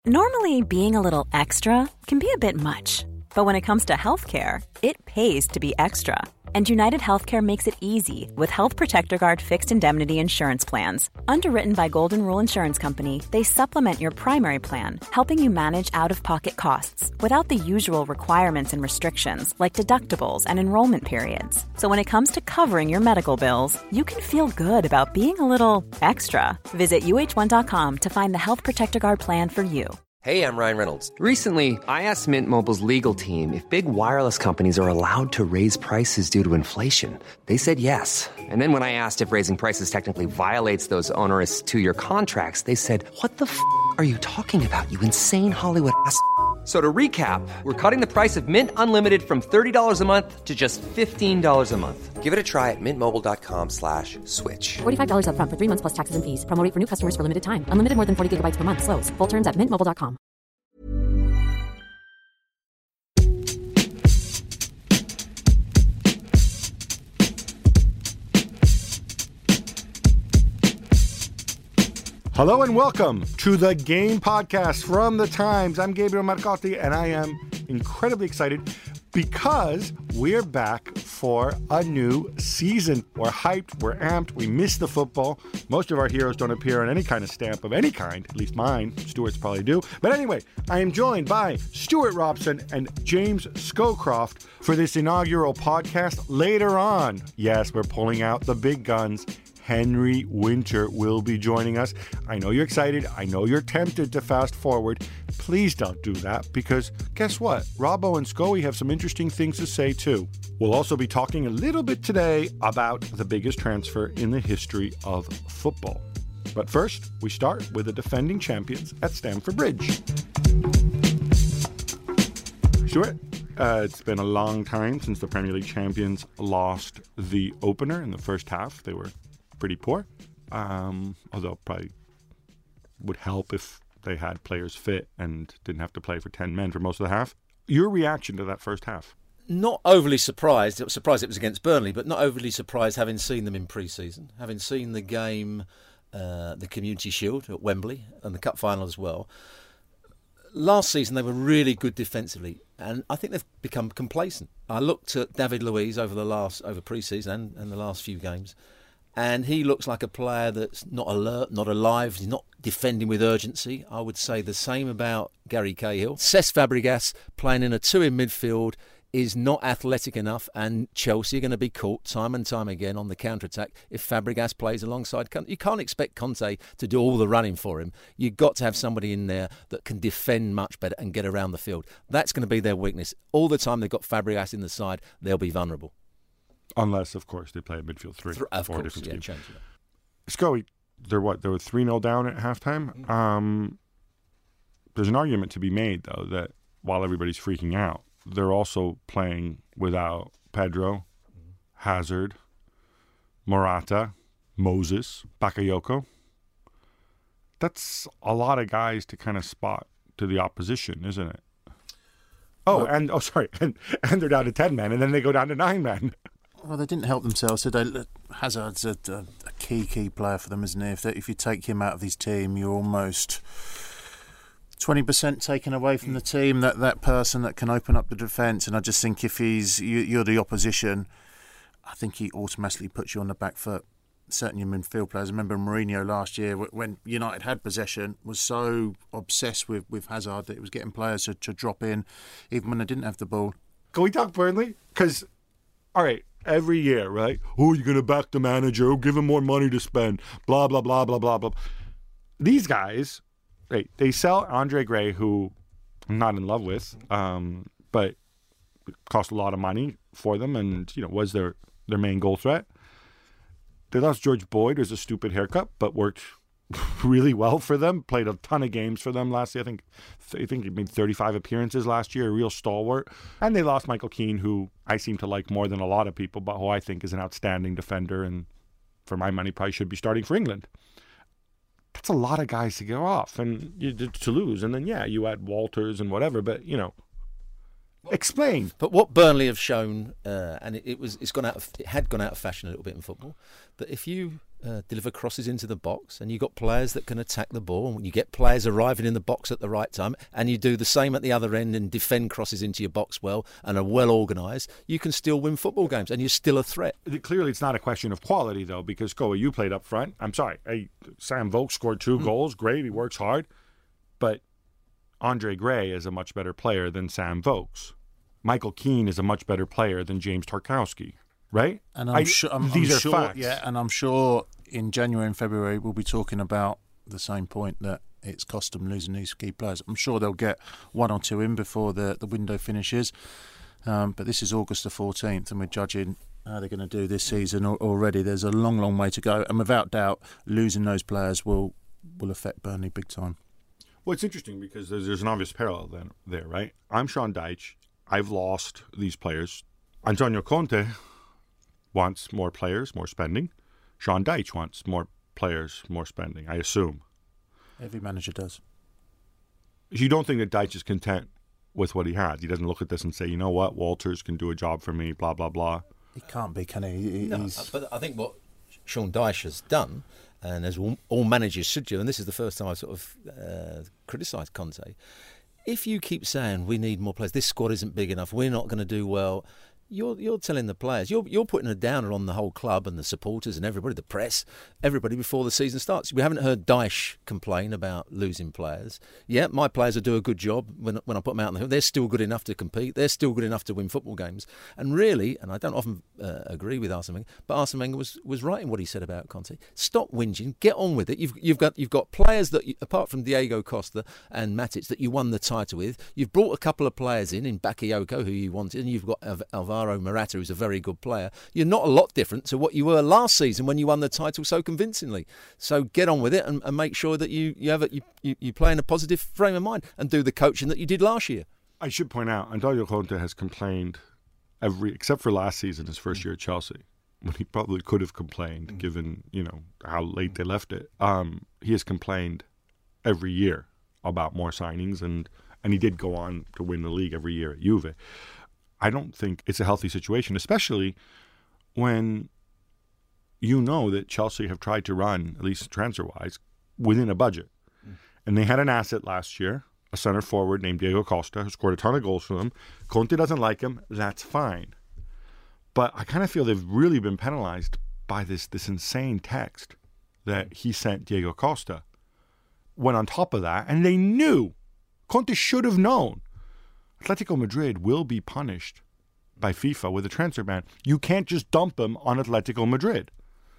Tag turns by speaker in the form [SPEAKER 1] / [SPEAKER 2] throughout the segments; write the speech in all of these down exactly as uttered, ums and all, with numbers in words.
[SPEAKER 1] Normally, being a little extra can be a bit much, but when it comes to healthcare, it pays to be extra. And United Healthcare makes it easy with Health Protector Guard fixed indemnity insurance plans. Underwritten by Golden Rule Insurance Company, they supplement your primary plan, helping you manage out-of-pocket costs without the usual requirements and restrictions like deductibles and enrollment periods. So when it comes to covering your medical bills, you can feel good about being a little extra. Visit U H one dot com to find the Health Protector Guard plan for you.
[SPEAKER 2] Hey, I'm Ryan Reynolds. Recently, I asked Mint Mobile's legal team if big wireless companies are allowed to raise prices due to inflation. They said yes. And then when I asked if raising prices technically violates those onerous two-year contracts, they said, what the f*** are you talking about, you insane Hollywood ass f- So to recap, we're cutting the price of Mint Unlimited from thirty dollars a month to just fifteen dollars a month. Give it a try at mintmobile.com slash switch.
[SPEAKER 3] forty-five dollars up front for three months plus taxes and fees. Promo rate for new customers for limited time. Unlimited more than forty gigabytes per month. Slows full terms at mint mobile dot com.
[SPEAKER 4] Hello and welcome to the Game Podcast from The Times. I'm Gabriel Marcotti, and I am incredibly excited because we're back for a new season. We're hyped, we're amped, we miss the football. Most of our heroes don't appear on any kind of stamp of any kind, at least mine. Stuart's probably do. But anyway, I am joined by Stuart Robson and James Scowcroft for this inaugural podcast. Later on, yes, we're pulling out the big guns. Henry Winter will be joining us. I know you're excited. I know you're tempted to fast forward. Please don't do that because guess what? Robbo and Scoey have some interesting things to say too. We'll also be talking a little bit today about the biggest transfer in the history of football. But first, we start with the defending champions at Stamford Bridge. Stuart, uh, it's been a long time since the Premier League champions lost the opener in the first half. They were pretty poor, um, although probably would help if they had players fit and didn't have to play for ten men for most of the half. Your reaction to that first half?
[SPEAKER 5] Not overly surprised. I was surprised it was against Burnley, but not overly surprised having seen them in pre-season, having seen the game, uh, the Community Shield at Wembley and the Cup final as well. Last season they were really good defensively, and I think they've become complacent. I looked at David Luiz over the last over pre-season and, and the last few games, and he looks like a player that's not alert, not alive. He's not defending with urgency. I would say the same about Gary Cahill. Cesc Fabregas playing in a two in midfield is not athletic enough, and Chelsea are going to be caught time and time again on the counter-attack if Fabregas plays alongside Conte. You can't expect Conte to do all the running for him. You've got to have somebody in there that can defend much better and get around the field. That's going to be their weakness. All the time they've got Fabregas in the side, they'll be vulnerable.
[SPEAKER 4] Unless, of course, they play a midfield three.
[SPEAKER 5] Th- of
[SPEAKER 4] or
[SPEAKER 5] course,
[SPEAKER 4] a
[SPEAKER 5] yeah,
[SPEAKER 4] team.
[SPEAKER 5] change it.
[SPEAKER 4] Scully, they're what? They were three nil down at halftime. Um, there's an argument to be made, though, that while everybody's freaking out, they're also playing without Pedro, Hazard, Morata, Moses, Bakayoko. That's a lot of guys to kind of spot to the opposition, isn't it? Oh, well, and oh, sorry, and, and they're down to ten men, and then they go down to nine men.
[SPEAKER 6] Well, they didn't help themselves. So they, Hazard's a, a, a key, key player for them, isn't he? If, they, if you take him out of his team, you're almost twenty percent taken away from the team, that, that person that can open up the defence. And I just think if he's you, you're the opposition, I think he automatically puts you on the back foot. Certainly your midfield players. I remember Mourinho last year when United had possession, was so obsessed with, with Hazard that it was getting players to, to drop in even when they didn't have the ball.
[SPEAKER 4] Can we talk Burnley? Because, all right, every year, right? Oh, you're going to back the manager. Oh, give him more money to spend. Blah, blah, blah, blah, blah, blah. These guys, right, they sell Andre Gray, who I'm not in love with, um, but it cost a lot of money for them and, you know, was their, their main goal threat. They lost George Boyd, who's a stupid haircut, but worked really well for them. Played a ton of games for them last year. I think I think he made thirty-five appearances last year, a real stalwart. And they lost Michael Keane, who I seem to like more than a lot of people, but who I think is an outstanding defender and, for my money, probably should be starting for England. That's a lot of guys to go off and you, to lose. And then, yeah, you add Walters and whatever, but, you know, explain.
[SPEAKER 5] But what Burnley have shown, uh, and it, it was, it's gone out of, it had gone out of fashion a little bit in football, that if you uh, deliver crosses into the box, and you've got players that can attack the ball, and when you get players arriving in the box at the right time, and you do the same at the other end and defend crosses into your box well and are well organised, you can still win football games, and you're still a threat.
[SPEAKER 4] Clearly, it's not a question of quality, though, because, Koa, you played up front. I'm sorry. Hey, Sam Vokes scored two mm. goals. Great. He works hard. But Andre Gray is a much better player than Sam Vokes. Michael Keane is a much better player than James Tarkowski. Right?
[SPEAKER 6] And I'm
[SPEAKER 4] I,
[SPEAKER 6] sure I'm,
[SPEAKER 4] these
[SPEAKER 6] I'm
[SPEAKER 4] are
[SPEAKER 6] sure,
[SPEAKER 4] facts.
[SPEAKER 6] Yeah, and I'm sure in January and February we'll be talking about the same point, that it's cost them losing these key players. I'm sure they'll get one or two in before the, the window finishes. Um, but this is August the fourteenth, and we're judging how they're going to do this season already. There's a long, long way to go, and without doubt, losing those players will will affect Burnley big time.
[SPEAKER 4] Well, it's interesting because there's, there's an obvious parallel then, there, right? I'm Sean Dyche. I've lost these players. Antonio Conte wants more players, more spending. Sean Dyche wants more players, more spending, I assume.
[SPEAKER 6] Every manager does.
[SPEAKER 4] You don't think that Dyche is content with what he has? He doesn't look at this and say, you know what, Walters can do a job for me, blah, blah, blah.
[SPEAKER 6] He can't be, can he? he
[SPEAKER 5] no,
[SPEAKER 6] he's...
[SPEAKER 5] But I think what Sean Dyche has done, and as all, all managers should do, and this is the first time I've sort of uh, criticised Conte, if you keep saying we need more players, this squad isn't big enough, we're not going to do well, You're you're telling the players, you're you're putting a downer on the whole club and the supporters and everybody, the press, everybody before the season starts. We haven't heard Dyche complain about losing players. Yeah, my players will do a good job when when I put them out on the hill. They're still good enough to compete. They're still good enough to win football games. And really, and I don't often uh, agree with Arsene Wenger, but Arsene Wenger was, was right in what he said about Conte. Stop whinging, get on with it. You've you've got you've got players that, you, apart from Diego Costa and Matic, that you won the title with. You've brought a couple of players in in Bakayoko who you wanted, and you've got Alvaro Morata, who's a very good player. You're not a lot different to what you were last season when you won the title so convincingly. So get on with it and, and make sure that you you have a, you, you you play in a positive frame of mind and do the coaching that you did last year.
[SPEAKER 4] I should point out, Antonio Conte has complained every except for last season, his first year at Chelsea, when he probably could have complained, given you know how late they left it. Um, he has complained every year about more signings, and and he did go on to win the league every year at Juve. I don't think it's a healthy situation, especially when you know that Chelsea have tried to run, at least transfer-wise, within a budget. Mm. And they had an asset last year, a center forward named Diego Costa, who scored a ton of goals for them. Conte doesn't like him. That's fine. But I kind of feel they've really been penalized by this, this insane text that he sent Diego Costa. When on top of that, and they knew, Conte should have known, Atletico Madrid will be punished by FIFA with a transfer ban. You can't just dump him on Atletico Madrid.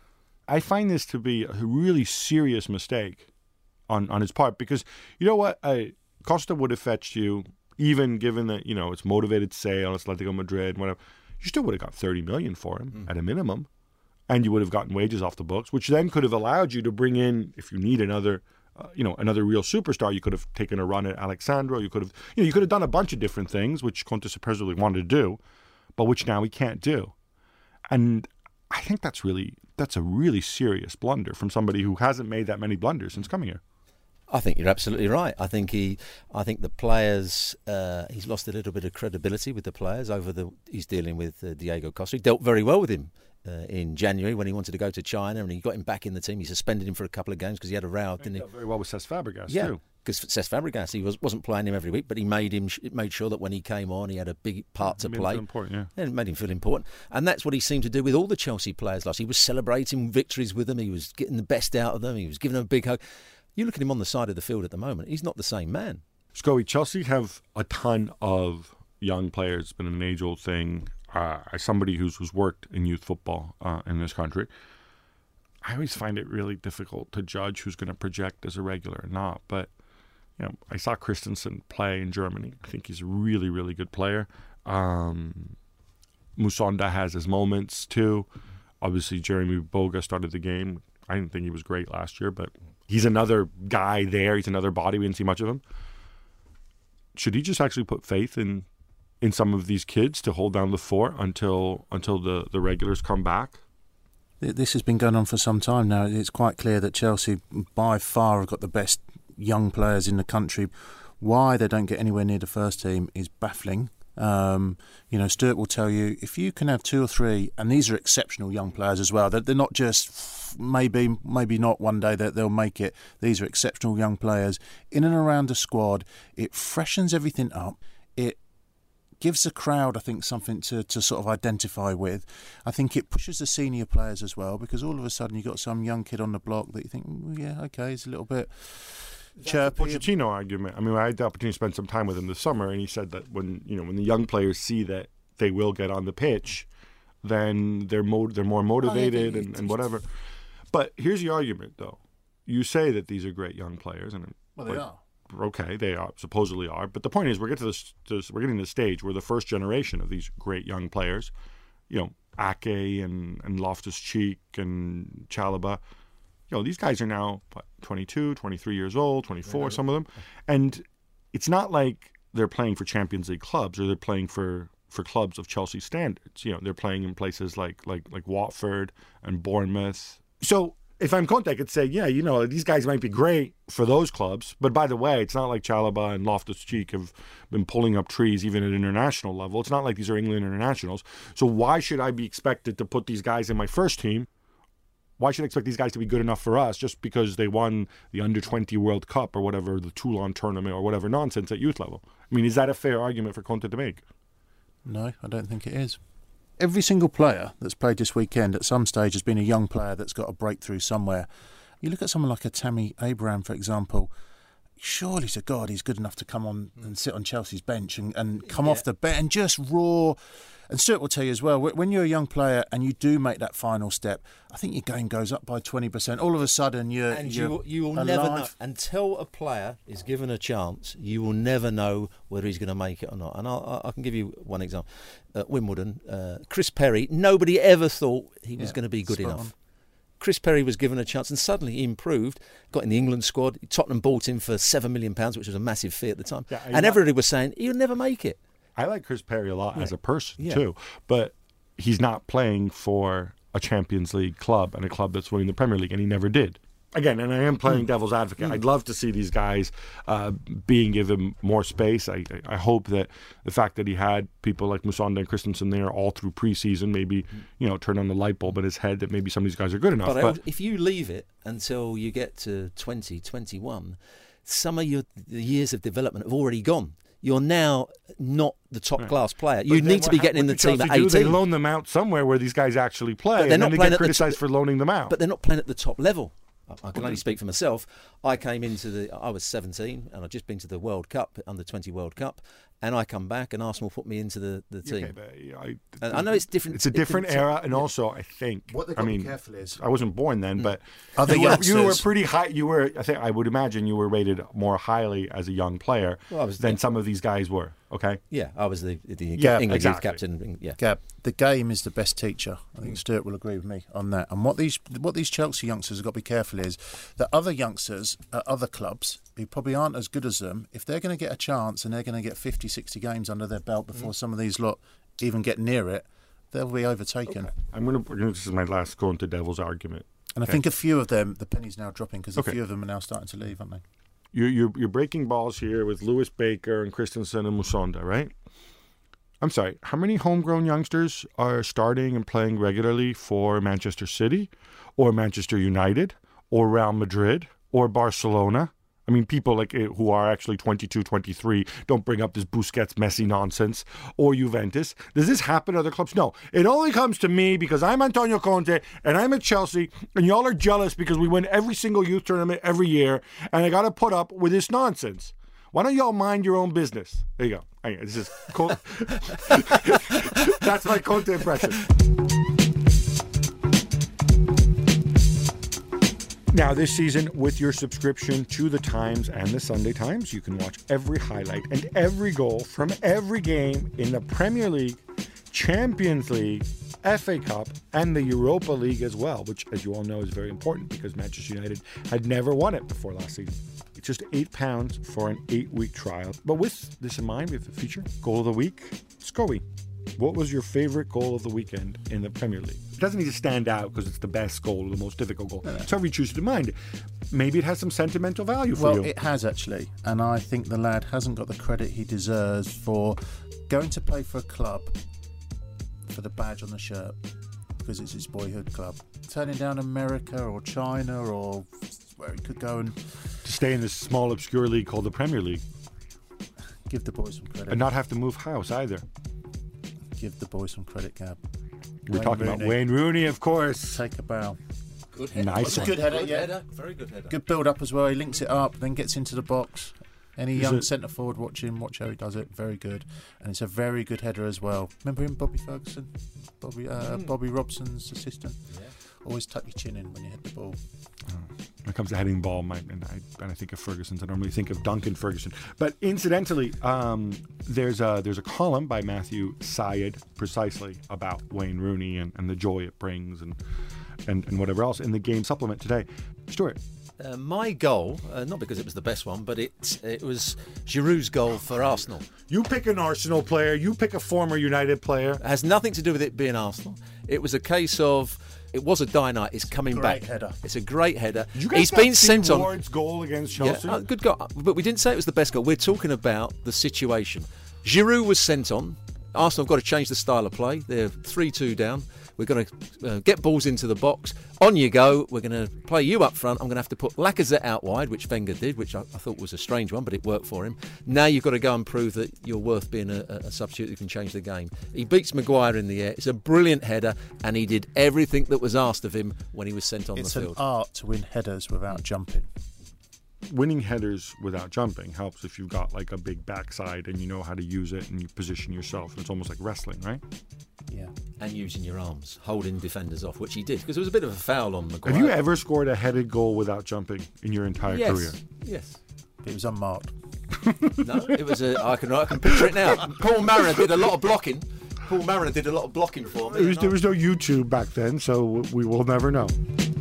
[SPEAKER 4] I find this to be a really serious mistake on, on his part because, you know what, I, Costa would have fetched you, even given that, you know, it's motivated sale, Atletico Madrid, whatever. You still would have got thirty million dollars for him mm. at a minimum, and you would have gotten wages off the books, which then could have allowed you to bring in, if you need another Uh, you know, another real superstar. You could have taken a run at Alexandro. You could have, you know, you could have done a bunch of different things, which Conte supposedly wanted to do, but which now he can't do. And I think that's really, that's a really serious blunder from somebody who hasn't made that many blunders since coming here.
[SPEAKER 5] I think you're absolutely right. I think he, I think the players, uh, he's lost a little bit of credibility with the players over the. He's dealing with uh, Diego Costa. He dealt very well with him uh, in January when he wanted to go to China, and he got him back in the team. He suspended him for a couple of games because he had a row, didn't he?
[SPEAKER 4] He dealt very well with Cesc Fabregas
[SPEAKER 5] yeah.
[SPEAKER 4] too.
[SPEAKER 5] Because Cesc Fabregas, he was, wasn't playing him every week, but he made him it made sure that when he came on, he had a big part to
[SPEAKER 4] made
[SPEAKER 5] play.
[SPEAKER 4] Him feel important, yeah.
[SPEAKER 5] And it made him feel important. And that's what he seemed to do with all the Chelsea players last. He was celebrating victories with them. He was getting the best out of them. He was giving them a big hug. You look at him on the side of the field at the moment, he's not the same man.
[SPEAKER 4] Scully, Chelsea have a ton of young players. It's been an age-old thing. Uh, as somebody who's, who's worked in youth football uh, in this country, I always find it really difficult to judge who's going to project as a regular or not. But you know, I saw Christensen play in Germany. I think he's a really, really good player. Um, Musonda has his moments too. Obviously, Jeremy Boga started the game. I didn't think he was great last year, but he's another guy there. He's another body. We didn't see much of him. Should he just actually put faith in in some of these kids to hold down the fort until until the, the regulars come back?
[SPEAKER 6] This has been going on for some time now. It's quite clear that Chelsea by far have got the best young players in the country. Why they don't get anywhere near the first team is baffling. Um, you know, Stuart will tell you, if you can have two or three, and these are exceptional young players as well, they're, they're not just maybe, maybe not one day that they'll make it. These are exceptional young players in and around a squad. It freshens everything up. It gives the crowd, I think, something to, to sort of identify with. I think it pushes the senior players as well, because all of a sudden you've got some young kid on the block that you think, well, yeah, okay, he's a little bit chirpy.
[SPEAKER 4] Pochettino argument. I mean, I had the opportunity to spend some time with him this summer, and he said that when you know when the young players see that they will get on the pitch, then they're mo- they're more motivated oh, yeah, and, and whatever. But here's the argument, though. You say that these are great young players, and
[SPEAKER 6] well, they
[SPEAKER 4] like,
[SPEAKER 6] are.
[SPEAKER 4] Okay, they are supposedly are, but the point is, we're getting to this, this. We're getting to the stage where the first generation of these great young players, you know, Ake and and Loftus-Cheek and Chalobah, you know, these guys are now what, twenty-two, twenty-three years old, twenty-four, right. Some of them, and it's not like they're playing for Champions League clubs or they're playing for, for clubs of Chelsea standards. You know, they're playing in places like like like Watford and Bournemouth. So if I'm Conte, I could say, yeah, you know, these guys might be great for those clubs, but by the way, it's not like Chalobah and Loftus-Cheek have been pulling up trees even at international level. It's not like these are England internationals. So why should I be expected to put these guys in my first team? Why should I expect these guys to be good enough for us just because they won the under twenty World Cup or whatever, the Toulon tournament or whatever nonsense at youth level? I mean, is that a fair argument for Conte to make?
[SPEAKER 6] No, I don't think it is. Every single player that's played this weekend at some stage has been a young player that's got a breakthrough somewhere. You look at someone like a Tammy Abraham, for example. Surely to God he's good enough to come on and sit on Chelsea's bench and, and come yeah. off the bench and just roar. And Stuart will tell you as well, when you're a young player and you do make that final step, I think your game goes up by twenty percent. All of a sudden you're
[SPEAKER 5] And
[SPEAKER 6] you're
[SPEAKER 5] you, you will
[SPEAKER 6] alive.
[SPEAKER 5] never know. Until a player is given a chance, you will never know whether he's going to make it or not. And I'll, I can give you one example. At Wimbledon, uh, Chris Perry, nobody ever thought he was yeah, going to be good enough. On. Chris Perry was given a chance and suddenly he improved, got in the England squad. Tottenham bought him for seven million pounds, which was a massive fee at the time. Yeah, and everybody was saying, he'll never make it.
[SPEAKER 4] I like Chris Perry a lot yeah. as a person,
[SPEAKER 5] yeah.
[SPEAKER 4] too. But he's not playing for a Champions League club and a club that's winning the Premier League, and he never did. Again, and I am playing mm. devil's advocate. Mm. I'd love to see these guys uh, being given more space. I, I hope that the fact that he had people like Musonda and Christensen there all through preseason maybe, you know, turn on the light bulb in his head that maybe some of these guys are good enough.
[SPEAKER 5] But,
[SPEAKER 4] but
[SPEAKER 5] if you leave it until you get to twenty, twenty-one, some of your the years of development have already gone. You're now not the top class player. You need to be getting in the team at eighteen.
[SPEAKER 4] They loan them out somewhere where these guys actually play, and then they get criticised for loaning them out.
[SPEAKER 5] But they're not playing at the top level. I can only speak for myself. I came into the. I was seventeen, and I'd just been to the World Cup, under twenty World Cup, and I come back, and Arsenal put me into the, the team. Okay, but I,
[SPEAKER 4] and
[SPEAKER 5] I know it's different.
[SPEAKER 4] It's a different
[SPEAKER 5] it's,
[SPEAKER 4] era, and yeah. also I think.
[SPEAKER 6] What they've got
[SPEAKER 4] I mean,
[SPEAKER 6] to be careful is.
[SPEAKER 4] I wasn't born then, mm. but
[SPEAKER 6] Other
[SPEAKER 4] you, were,
[SPEAKER 6] youngsters,
[SPEAKER 4] you were pretty high. You were. I think I would imagine you were rated more highly as a young player well, was, than yeah. some of these guys were. Okay.
[SPEAKER 5] Yeah, I was the the
[SPEAKER 4] yeah,
[SPEAKER 5] England
[SPEAKER 4] exactly.
[SPEAKER 5] youth captain. Yeah.
[SPEAKER 6] Gab, the game is the best teacher. I think Stuart will agree with me on that. And what these what these Chelsea youngsters have got to be careful is that other youngsters at other clubs who probably aren't as good as them, if they're going to get a chance and they're going to get fifty, sixty games under their belt before mm. some of these lot even get near it, they'll be overtaken. Okay.
[SPEAKER 4] I'm going to. This is my last go into devil's argument.
[SPEAKER 6] And
[SPEAKER 4] okay.
[SPEAKER 6] I think a few of them, the penny's now dropping because
[SPEAKER 4] okay.
[SPEAKER 6] a few of them are now starting to leave, aren't they?
[SPEAKER 4] You're, you're, you're breaking balls here with Lewis Baker and Christensen and Musonda, right? I'm sorry, how many homegrown youngsters are starting and playing regularly for Manchester City or Manchester United or Real Madrid or Barcelona? I mean, people like who are actually twenty-two, twenty-three, don't bring up this Busquets, Messi nonsense, or Juventus. Does this happen at other clubs? No. It only comes to me because I'm Antonio Conte and I'm at Chelsea and y'all are jealous because we win every single youth tournament every year and I got to put up with this nonsense. Why don't y'all mind your own business? There you go. Anyway, this is cool. That's my Conte impression. Now, this season, with your subscription to the Times and the Sunday Times, you can watch every highlight and every goal from every game in the Premier League, Champions League, F A Cup, and the Europa League as well, which, as you all know, is very important because Manchester United had never won it before last season. It's just eight pounds for an eight-week trial. But with this in mind, we have a feature, Goal of the Week, Scoey. what was your favorite goal of the weekend in the Premier League? It doesn't need to stand out because it's the best goal or the most difficult goal. No, no. It's however you choose to mind it. Maybe it has some sentimental value for
[SPEAKER 6] well,
[SPEAKER 4] you.
[SPEAKER 6] Well, it has actually. And I think the lad hasn't got the credit he deserves for going to play for a club for the badge on the shirt because it's his boyhood club. Turning down America or China or where he could go and...
[SPEAKER 4] to stay in this small, obscure league called the Premier League.
[SPEAKER 6] Give the boys some credit.
[SPEAKER 4] And not have to move house either.
[SPEAKER 6] Give the boys some credit, Gab.
[SPEAKER 4] We're
[SPEAKER 6] Wayne
[SPEAKER 4] talking
[SPEAKER 6] Rooney.
[SPEAKER 4] about Wayne Rooney, of course.
[SPEAKER 6] Take a bow.
[SPEAKER 5] Good header.
[SPEAKER 4] Nice
[SPEAKER 6] It's a
[SPEAKER 4] one.
[SPEAKER 6] good header,
[SPEAKER 5] Good
[SPEAKER 6] yeah.
[SPEAKER 5] header. Very good header.
[SPEAKER 6] Good build up as well. He links it up, then gets into the box. Any
[SPEAKER 4] Is
[SPEAKER 6] young
[SPEAKER 4] it-
[SPEAKER 6] centre forward watching, watch how he does it. Very good, and it's a very good header as well. Remember him, Bobby Ferguson, Bobby uh,
[SPEAKER 5] Mm.
[SPEAKER 6] Bobby Robson's assistant.
[SPEAKER 5] Yeah.
[SPEAKER 6] Always tuck your chin in when you hit the ball.
[SPEAKER 4] When it comes to heading ball, my, and I and I think of Ferguson's, I normally think of Duncan Ferguson. But incidentally, um, there's a there's a column by Matthew Syed precisely about Wayne Rooney and, and the joy it brings and, and and whatever else in the game supplement today. Stuart.
[SPEAKER 5] Uh, my goal, uh, not because it was the best one, but it it was Giroud's goal for Arsenal.
[SPEAKER 4] You pick an Arsenal player, you pick a former United player.
[SPEAKER 5] It has nothing to do with it being Arsenal. It was a case of it was a die night. It's coming
[SPEAKER 6] Great
[SPEAKER 5] back.
[SPEAKER 6] header.
[SPEAKER 5] It's a great header.
[SPEAKER 4] You guys
[SPEAKER 5] He's
[SPEAKER 4] not
[SPEAKER 5] been
[SPEAKER 4] see
[SPEAKER 5] sent on.
[SPEAKER 4] Ward's goal against
[SPEAKER 5] Yeah,
[SPEAKER 4] Chelsea.
[SPEAKER 5] uh, good goal. But we didn't say it was the best goal. We're talking about the situation. Giroud was sent on. Arsenal have got to change the style of play. They're three two down. We're going to uh, get balls into the box. On you go. We're going to play you up front. I'm going to have to put Lacazette out wide, which Wenger did, which I, I thought was a strange one, but it worked for him. Now you've got to go and prove that you're worth being a, a substitute who can change the game. He beats Maguire in the air. It's a brilliant header, and he did everything that was asked of him when he was sent on
[SPEAKER 6] It's
[SPEAKER 5] the
[SPEAKER 6] an
[SPEAKER 5] field.
[SPEAKER 6] art to win headers without jumping.
[SPEAKER 4] Winning headers without jumping helps if you've got like a big backside and you know how to use it and you position yourself. It's almost like wrestling, right?
[SPEAKER 6] Yeah.
[SPEAKER 5] And using your arms, holding defenders off, which he did, because there was a bit of a foul on Maguire.
[SPEAKER 4] Have you ever scored a headed goal without jumping in your entire
[SPEAKER 5] yes.
[SPEAKER 4] career?
[SPEAKER 5] Yes.
[SPEAKER 6] It was unmarked.
[SPEAKER 5] No, it was a. I can I can picture it now. Paul Mariner did a lot of blocking. Paul Mariner did a lot of blocking for me.
[SPEAKER 4] There was,
[SPEAKER 5] and
[SPEAKER 4] there
[SPEAKER 5] I-
[SPEAKER 4] was no YouTube back then, so we will never know.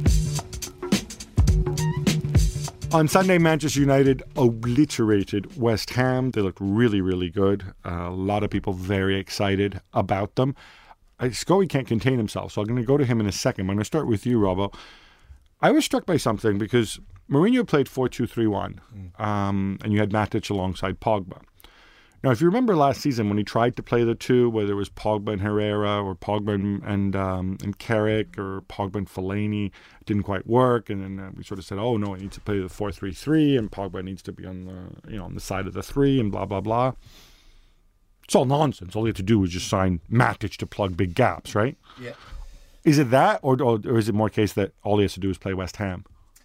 [SPEAKER 4] On Sunday, Manchester United obliterated West Ham. They looked really, really good. Uh, a lot of people very excited about them. Uh, Scully can't contain himself, so I'm going to go to him in a second. I'm going to start with you, Robbo. I was struck by something because Mourinho played four two three one, um, and you had Matic alongside Pogba. Now, if you remember last season when he tried to play the two, whether it was Pogba and Herrera or Pogba and and, um, and Carrick or Pogba and Fellaini, it didn't quite work. And then uh, we sort of said, oh, no, he needs to play the four three three and Pogba needs to be on the, you know, on the side of the three and blah, blah, blah. It's all nonsense. All you have to do is just sign Matic to plug big gaps, right?
[SPEAKER 6] Yeah.
[SPEAKER 4] Is it that, or, or, or is it more a case that all he has to do is play West Ham?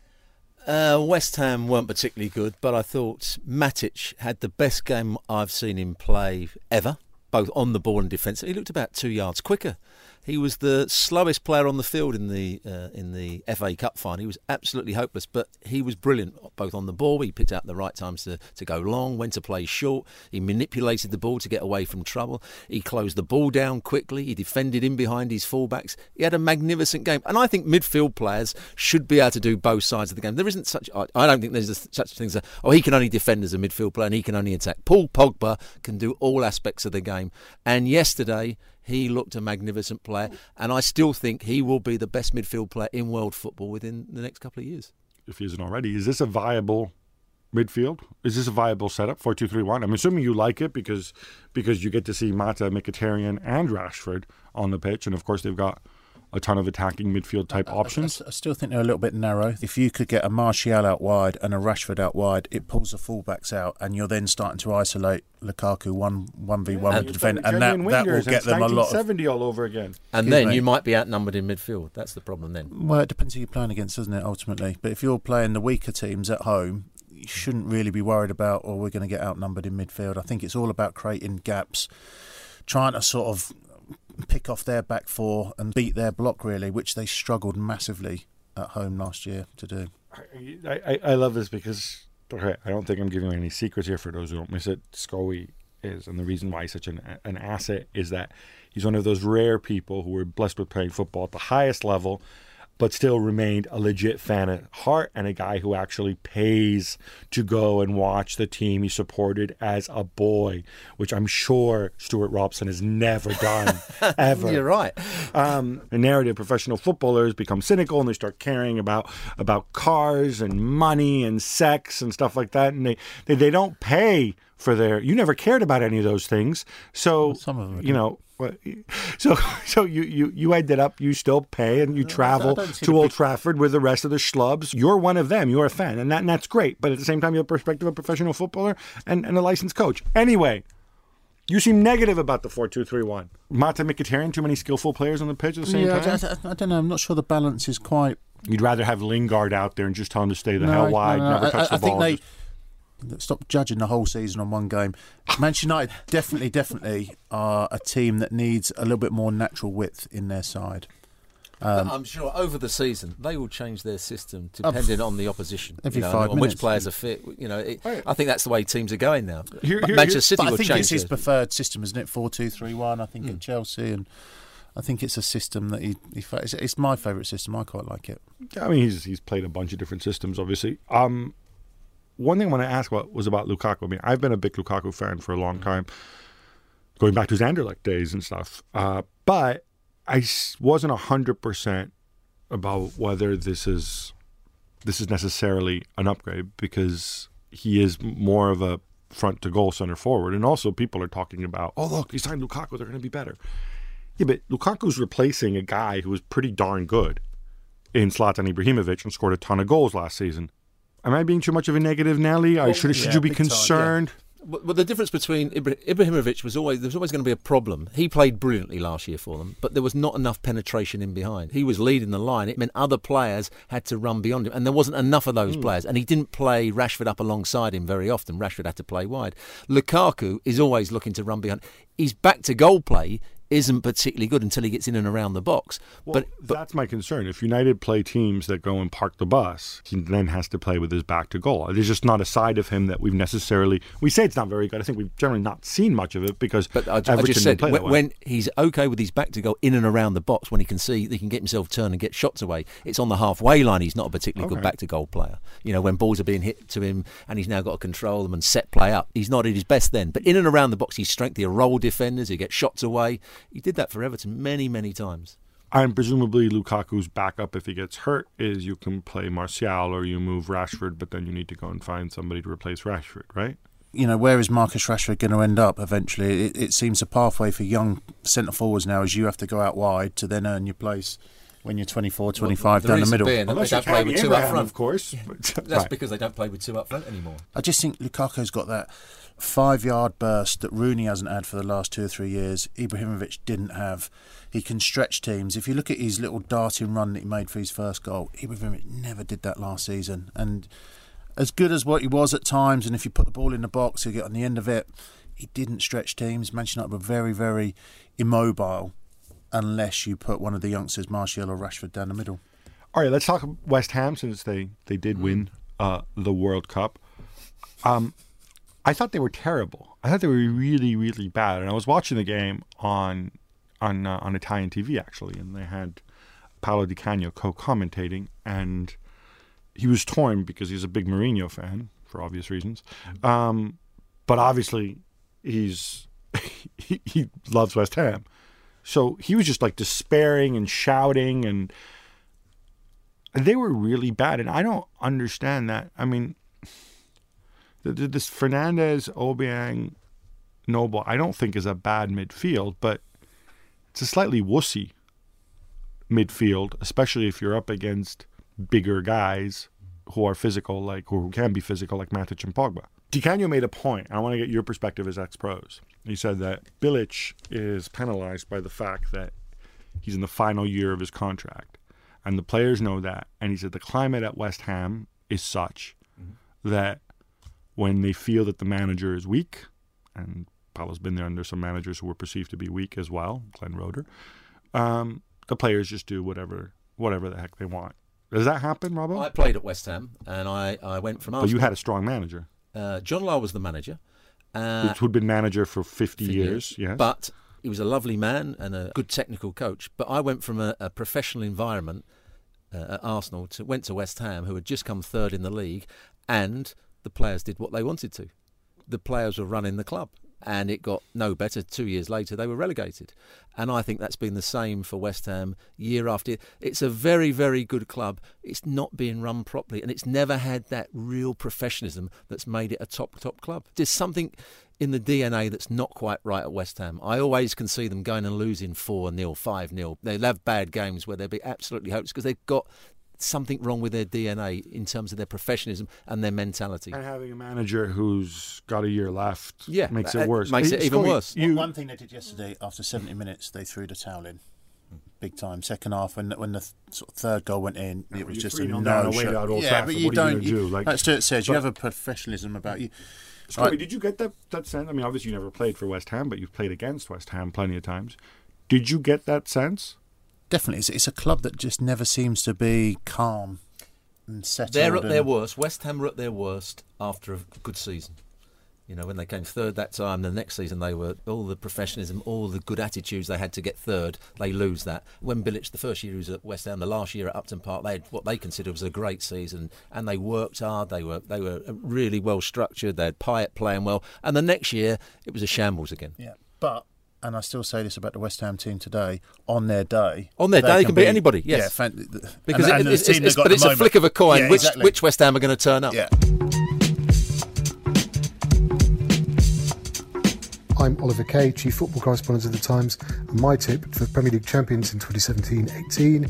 [SPEAKER 5] Uh, West Ham weren't particularly good, but I thought Matic had the best game I've seen him play ever, both on the ball and defensive. He looked about two yards quicker. He was the slowest player on the field in the uh, in the F A Cup final. He was absolutely hopeless, but he was brilliant, both on the ball. He picked out the right times to, to go long, when to play short. He manipulated the ball to get away from trouble. He closed the ball down quickly. He defended in behind his fullbacks. He had a magnificent game. And I think midfield players should be able to do both sides of the game. There isn't such, I, I don't think there's a, such things as, oh, he can only defend as a midfield player and he can only attack. Paul Pogba can do all aspects of the game. And yesterday, he looked a magnificent player, and I still think he will be the best midfield player in world football within the next couple of years.
[SPEAKER 4] If he isn't already, is this a viable midfield? Is this a viable setup, four two three one? I'm assuming you like it because because you get to see Mata, Mkhitaryan and Rashford on the pitch, and of course they've got a ton of attacking midfield type
[SPEAKER 6] I,
[SPEAKER 4] options.
[SPEAKER 6] I, I still think they're a little bit narrow. If you could get a Martial out wide and a Rashford out wide, it pulls the fullbacks out, and you're then starting to isolate Lukaku one one v one with the defender, and that, that will get them a lot of.
[SPEAKER 4] seventy all over again.
[SPEAKER 5] And
[SPEAKER 6] Excuse
[SPEAKER 5] then
[SPEAKER 6] me.
[SPEAKER 5] you might be outnumbered in midfield. That's the problem then.
[SPEAKER 6] Well, it depends who you're playing against, doesn't it, ultimately? But if you're playing the weaker teams at home, you shouldn't really be worried about, oh, we're going to get outnumbered in midfield. I think it's all about creating gaps, trying to sort of pick off their back four and beat their block, really, which they struggled massively at home last year to do.
[SPEAKER 4] I, I, I love this because okay, I don't think I'm giving any secrets here for those who don't miss it. Scully is, and the reason why he's such an, an asset is that he's one of those rare people who were blessed with playing football at the highest level but still remained a legit fan at heart and a guy who actually pays to go and watch the team he supported as a boy, which I'm sure Stuart Robson has never done, ever.
[SPEAKER 5] You're right.
[SPEAKER 4] Um, the narrative of professional footballers become cynical and they start caring about about cars and money and sex and stuff like that, and they, they, they don't pay for their... You never cared about any of those things, so,
[SPEAKER 6] well, some of them
[SPEAKER 4] you know... So, so you, you, you ended up, you still pay and you travel to Old Trafford with the rest of the schlubs. You're one of them. You're a fan, and, that, and that's great. But at the same time, you have a perspective of a professional footballer and, and a licensed coach. Anyway, you seem negative about the four two three one. Mata Mkhitaryan, too many skillful players on the pitch at the same
[SPEAKER 6] yeah,
[SPEAKER 4] time?
[SPEAKER 6] I, I, I don't know. I'm not sure the balance is quite...
[SPEAKER 4] You'd rather have Lingard out there and just tell him to stay the
[SPEAKER 6] no,
[SPEAKER 4] hell wide,
[SPEAKER 6] no, no,
[SPEAKER 4] never
[SPEAKER 6] I,
[SPEAKER 4] touch
[SPEAKER 6] I,
[SPEAKER 4] the
[SPEAKER 6] I
[SPEAKER 4] ball.
[SPEAKER 6] think they... Stop judging the whole season on one game. Manchester United definitely, definitely are a team that needs a little bit more natural width in their side. Um,
[SPEAKER 5] I'm sure over the season they will change their system depending on the opposition.
[SPEAKER 6] Every
[SPEAKER 5] you know,
[SPEAKER 6] five
[SPEAKER 5] on
[SPEAKER 6] minutes.
[SPEAKER 5] which players are fit. You know, it,
[SPEAKER 4] Right.
[SPEAKER 5] I think that's the way teams are going now.
[SPEAKER 4] Here-
[SPEAKER 5] But
[SPEAKER 4] here-
[SPEAKER 5] Manchester
[SPEAKER 4] here-
[SPEAKER 5] City
[SPEAKER 6] but I
[SPEAKER 5] will
[SPEAKER 6] think
[SPEAKER 5] change
[SPEAKER 6] it's his
[SPEAKER 5] theirs.
[SPEAKER 6] preferred system, isn't it? four two three one, I
[SPEAKER 5] Hmm.
[SPEAKER 6] think, at Chelsea. And I think it's a system that he... he fa- it's, it's my favourite system. I quite like it.
[SPEAKER 4] I mean, he's he's played a bunch of different systems, obviously. Um, one thing I want to ask about was about Lukaku. I mean, I've been a big Lukaku fan for a long time, going back to his Anderlecht days and stuff. Uh, but I s- wasn't one hundred percent about whether this is this is necessarily an upgrade, because he is more of a front-to-goal center forward. And also people are talking about, oh, look, he signed Lukaku, they're going to be better. Yeah, but Lukaku's replacing a guy who was pretty darn good in Zlatan Ibrahimovic and scored a ton of goals last season. Am I being too much of a negative, Nelly? Or should, should
[SPEAKER 6] yeah,
[SPEAKER 4] you be
[SPEAKER 6] big time, yeah.
[SPEAKER 4] concerned?
[SPEAKER 5] Well, well, the difference between Ibra- Ibrahimovic was always there was always going to be a problem. He played brilliantly last year for them, but there was not enough penetration in behind. He was leading the line. It meant other players had to run beyond him, and there wasn't enough of those mm. players. And he didn't play Rashford up alongside him very often. Rashford had to play wide. Lukaku is always looking to run behind. His back to goal play isn't particularly good until he gets in and around the box.
[SPEAKER 4] Well,
[SPEAKER 5] but, but
[SPEAKER 4] that's my concern. If United play teams that go and park the bus, he then has to play with his back to goal. There's just not a side of him that we've necessarily... We say it's not very good. I think we've generally not seen much of it because
[SPEAKER 5] But I, I
[SPEAKER 4] Everton
[SPEAKER 5] just said,
[SPEAKER 4] play
[SPEAKER 5] when,
[SPEAKER 4] that way.
[SPEAKER 5] when he's okay with his back to go in and around the box, when he can see he can get himself turned and get shots away, it's on the halfway line. He's not a particularly
[SPEAKER 4] Okay.
[SPEAKER 5] good back to goal player. You know, when balls are being hit to him and he's now got to control them and set play up, he's not at his best then. But in and around the box, he's strength. He'll roll defenders, he gets shots away. He did that for Everton many, many times.
[SPEAKER 4] And presumably Lukaku's backup, if he gets hurt, is you can play Martial or you move Rashford, but then you need to go and find somebody to replace Rashford, right?
[SPEAKER 6] You know, where is Marcus Rashford going to end up eventually? It, it seems a pathway for young centre forwards now is you have to go out wide to then earn your place when you're twenty-four, twenty-five
[SPEAKER 5] Well,
[SPEAKER 6] down the middle.
[SPEAKER 5] Being,
[SPEAKER 4] Unless
[SPEAKER 5] they
[SPEAKER 4] you
[SPEAKER 5] don't play
[SPEAKER 4] Tammy
[SPEAKER 5] with two up
[SPEAKER 4] Abraham,
[SPEAKER 5] front.
[SPEAKER 4] of course.
[SPEAKER 5] That's
[SPEAKER 4] Right.
[SPEAKER 5] because they don't play with two up front anymore.
[SPEAKER 6] I just think Lukaku's got that five-yard burst that Rooney hasn't had for the last two or three years. Ibrahimovic didn't have. He can stretch teams. If you look at his little darting run that he made for his first goal, Ibrahimovic never did that last season. And as good as what he was at times, and if you put the ball in the box, he'll get on the end of it, he didn't stretch teams. Manchester United were very, very immobile unless you put one of the youngsters, Martial or Rashford, down the middle.
[SPEAKER 4] All right, let's talk West Ham since they, they did win uh, the World Cup. Um, I thought they were terrible. I thought they were really, really bad. And I was watching the game on on uh, on Italian T V, actually, and they had Paolo Di Canio co-commentating, and he was torn because he's a big Mourinho fan, for obvious reasons. Um, but obviously, he's he, he loves West Ham. So he was just like despairing and shouting, and they were really bad. And I don't understand that. I mean, this Fernandez, Obiang, Noble, I don't think is a bad midfield, but it's a slightly wussy midfield, especially if you're up against bigger guys who are physical, like who can be physical, like Matic and Pogba. Di Canio made a point, and I want to get your perspective as ex-pros. He said that Bilic is penalized by the fact that he's in the final year of his contract, and the players know that. And he said the climate at West Ham is such mm-hmm. that when they feel that the manager is weak, and Paulo's been there under some managers who were perceived to be weak as well, Glenn Roeder, um, the players just do whatever whatever the heck they want. Does that happen, Robbo?
[SPEAKER 5] I played at West Ham, and I, I went from Arsenal.
[SPEAKER 4] But you had a strong manager.
[SPEAKER 5] Uh, John Law was the manager. Uh,
[SPEAKER 4] Who'd been manager for fifty
[SPEAKER 5] for
[SPEAKER 4] years, yes.
[SPEAKER 5] But he was a lovely man and a good technical coach. But I went from a, a professional environment uh, at Arsenal, to, went to West Ham, who had just come third in the league, and the players did what they wanted to. The players were running the club, and it got no better. Two years later, they were relegated. And I think that's been the same for West Ham year after year. It's a very, very good club. It's not being run properly, and it's never had that real professionalism that's made it a top, top club. There's something in the D N A that's not quite right at West Ham. I always can see them going and losing four nil, five nil. They'll have bad games where they'll be absolutely hopeless because they've got something wrong with their D N A in terms of their professionalism and their mentality.
[SPEAKER 4] And having a manager who's got a year left
[SPEAKER 5] yeah,
[SPEAKER 4] makes it worse.
[SPEAKER 5] Makes it even worse.
[SPEAKER 6] You, one thing they did yesterday, after seventy minutes, they threw the towel in. Big time. Second half, when when the th- sort of third goal went in, it was just a no show. Yeah, but you don't. You, do? Like, like Stuart says, you have a professionalism about you.
[SPEAKER 4] Scotty, right. Did you get that, that sense? I mean, obviously you never played for West Ham, but you've played against West Ham plenty of times. Did you get that sense?
[SPEAKER 6] Definitely. It's, it's a club that just never seems to be calm and settled.
[SPEAKER 5] They're at
[SPEAKER 6] and...
[SPEAKER 5] their worst. West Ham were at their worst after a good season. You know, when they came third that time, the next season they were, all the professionalism, all the good attitudes they had to get third, they lose that. When Bilic, the first year he was at West Ham, the last year at Upton Park, they had what they considered was a great season, and they worked hard, they were they were really well structured, they had Payet playing well, and the next year it was a shambles again.
[SPEAKER 6] Yeah, but, and I still say this about the West Ham team today, on their day...
[SPEAKER 5] On their
[SPEAKER 6] they
[SPEAKER 5] day, they
[SPEAKER 6] can
[SPEAKER 5] can beat
[SPEAKER 6] be,
[SPEAKER 5] anybody, yes.
[SPEAKER 6] Yeah, fan,
[SPEAKER 5] because
[SPEAKER 6] and,
[SPEAKER 5] it,
[SPEAKER 6] and
[SPEAKER 5] it's,
[SPEAKER 6] the team
[SPEAKER 5] it's,
[SPEAKER 6] got
[SPEAKER 5] but it's
[SPEAKER 6] the
[SPEAKER 5] a flick of a coin,
[SPEAKER 6] yeah,
[SPEAKER 5] which,
[SPEAKER 6] exactly.
[SPEAKER 5] which West Ham are going to turn up.
[SPEAKER 6] Yeah.
[SPEAKER 7] I'm Oliver Kay, Chief Football Correspondent of The Times, and my tip for Premier League champions in twenty seventeen eighteen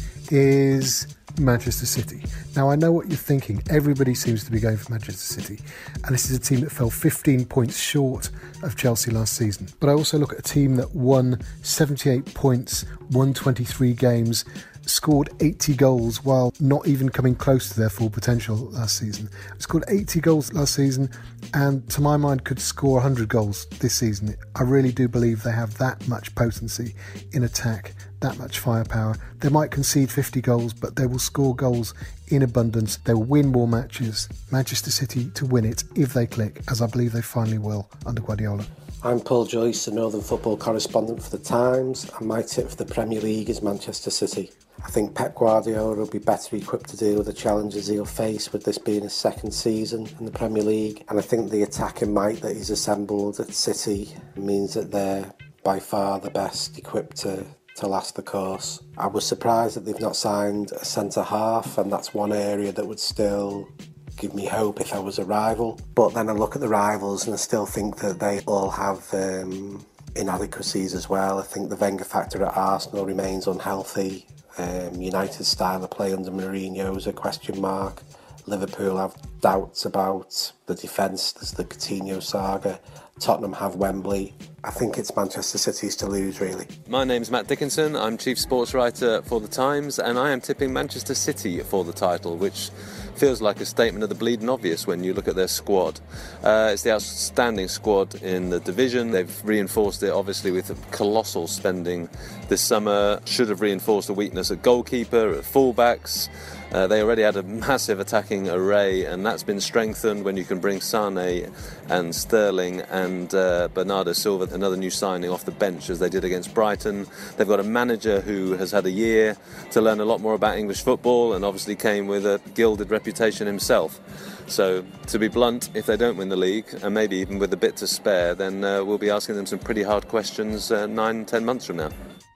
[SPEAKER 7] is Manchester City. Now, I know what you're thinking. Everybody seems to be going for Manchester City, and this is a team that fell fifteen points short of Chelsea last season. But I also look at a team that won seventy-eight points, won twenty-three games, scored eighty goals while not even coming close to their full potential last season. Scored eighty goals last season, and to my mind could score one hundred goals this season. I really do believe they have that much potency in attack, that much firepower. They might concede fifty goals, but they will score goals in abundance. They will win more matches. Manchester City to win it if they click, as I believe they finally will under Guardiola.
[SPEAKER 8] I'm Paul Joyce, the Northern Football Correspondent for The Times, and my tip for the Premier League is Manchester City. I think Pep Guardiola will be better equipped to deal with the challenges he'll face with this being his second season in the Premier League, and I think the attacking might that he's assembled at City means that they're by far the best equipped to, to last the course. I was surprised that they've not signed a centre-half, and that's one area that would still give me hope if I was a rival. But then I look at the rivals and I still think that they all have um, inadequacies as well. I think the Wenger factor at Arsenal remains unhealthy. Um, United's style of play under Mourinho is a question mark. Liverpool have doubts about the defence. There's the Coutinho saga. Tottenham have Wembley. I think it's Manchester City's to lose, really.
[SPEAKER 9] My name's Matt Dickinson. I'm Chief Sports Writer for The Times, and I am tipping Manchester City for the title, which feels like a statement of the bleeding obvious when you look at their squad. Uh, it's the outstanding squad in the division. They've reinforced it, obviously, with colossal spending this summer. Should have reinforced the weakness at goalkeeper, at fullbacks. Uh, they already had a massive attacking array, and that's been strengthened when you can bring Sane and Sterling and uh, Bernardo Silva, another new signing off the bench, as they did against Brighton. They've got a manager who has had a year to learn a lot more about English football and obviously came with a gilded reputation himself. So, to be blunt, if they don't win the league, and maybe even with a bit to spare, then uh, we'll be asking them some pretty hard questions uh, nine, ten months from now.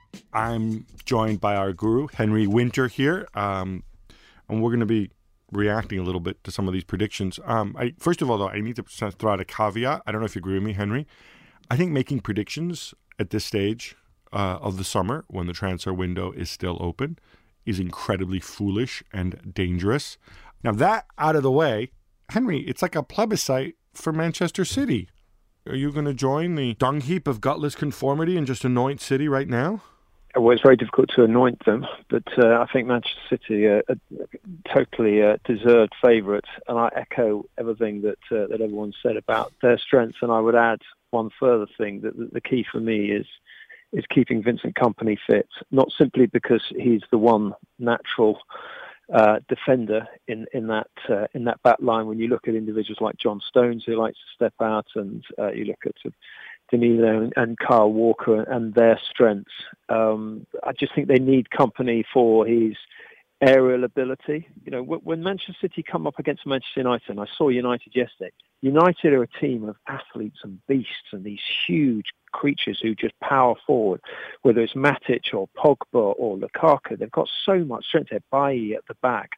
[SPEAKER 4] I'm joined by our guru, Henry Winter, here. Um, And we're going to be reacting a little bit to some of these predictions. Um, I, first of all, though, I need to throw out a caveat. I don't know if you agree with me, Henry. I think making predictions at this stage uh, of the summer, when the transfer window is still open, is incredibly foolish and dangerous. Now, that out of the way, Henry, it's like a plebiscite for Manchester City. Are you going to join the dung heap of gutless conformity and just anoint City right now?
[SPEAKER 10] Well, it's very difficult to anoint them, but uh, I think Manchester City are a totally uh, deserved favourites, and I echo everything that uh, that everyone said about their strengths. And I would add one further thing, that the key for me is is keeping Vincent Kompany fit, not simply because he's the one natural uh, defender in in that uh, in that back line. When you look at individuals like John Stones, who likes to step out, and uh, you look at uh, Danilo and, and Kyle Walker and their strengths. Um, I just think they need Kompany for his aerial ability. You know, when Manchester City come up against Manchester United, and I saw United yesterday, United are a team of athletes and beasts and these huge creatures who just power forward, whether it's Matic or Pogba or Lukaku. They've got so much strength there, Bailly at the back.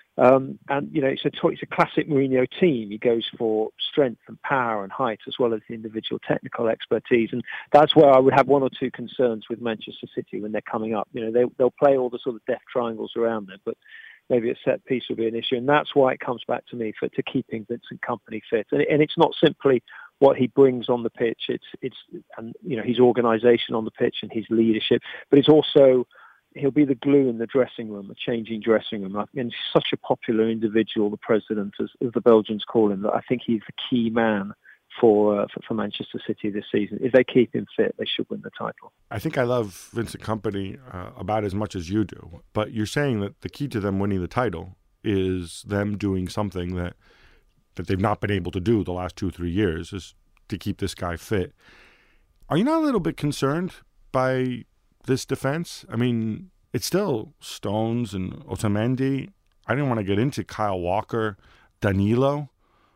[SPEAKER 10] Um, and, you know, it's a, it's a classic Mourinho team. He goes for strength and power and height as well as the individual technical expertise. And that's where I would have one or two concerns with Manchester City when they're coming up. You know, they, they'll play all the sort of death triangles around them, but maybe a set piece will be an issue. And that's why it comes back to me for to keeping Vincent Kompany fit. And, and it's not simply what he brings on the pitch. It's, it's and you know, his organisation on the pitch and his leadership, but it's also he'll be the glue in the dressing room, a changing dressing room. And he's such a popular individual, the president, as, as the Belgians call him, that I think he's the key man for, uh, for for Manchester City this season. If they keep him fit, they should win the title.
[SPEAKER 4] I think I love Vincent Kompany uh, about as much as you do. But you're saying that the key to them winning the title is them doing something that that they've not been able to do the last two or three years, is to keep this guy fit. Are you not a little bit concerned by this defense? I mean, it's still Stones and Otamendi. I didn't want to get into Kyle Walker, Danilo,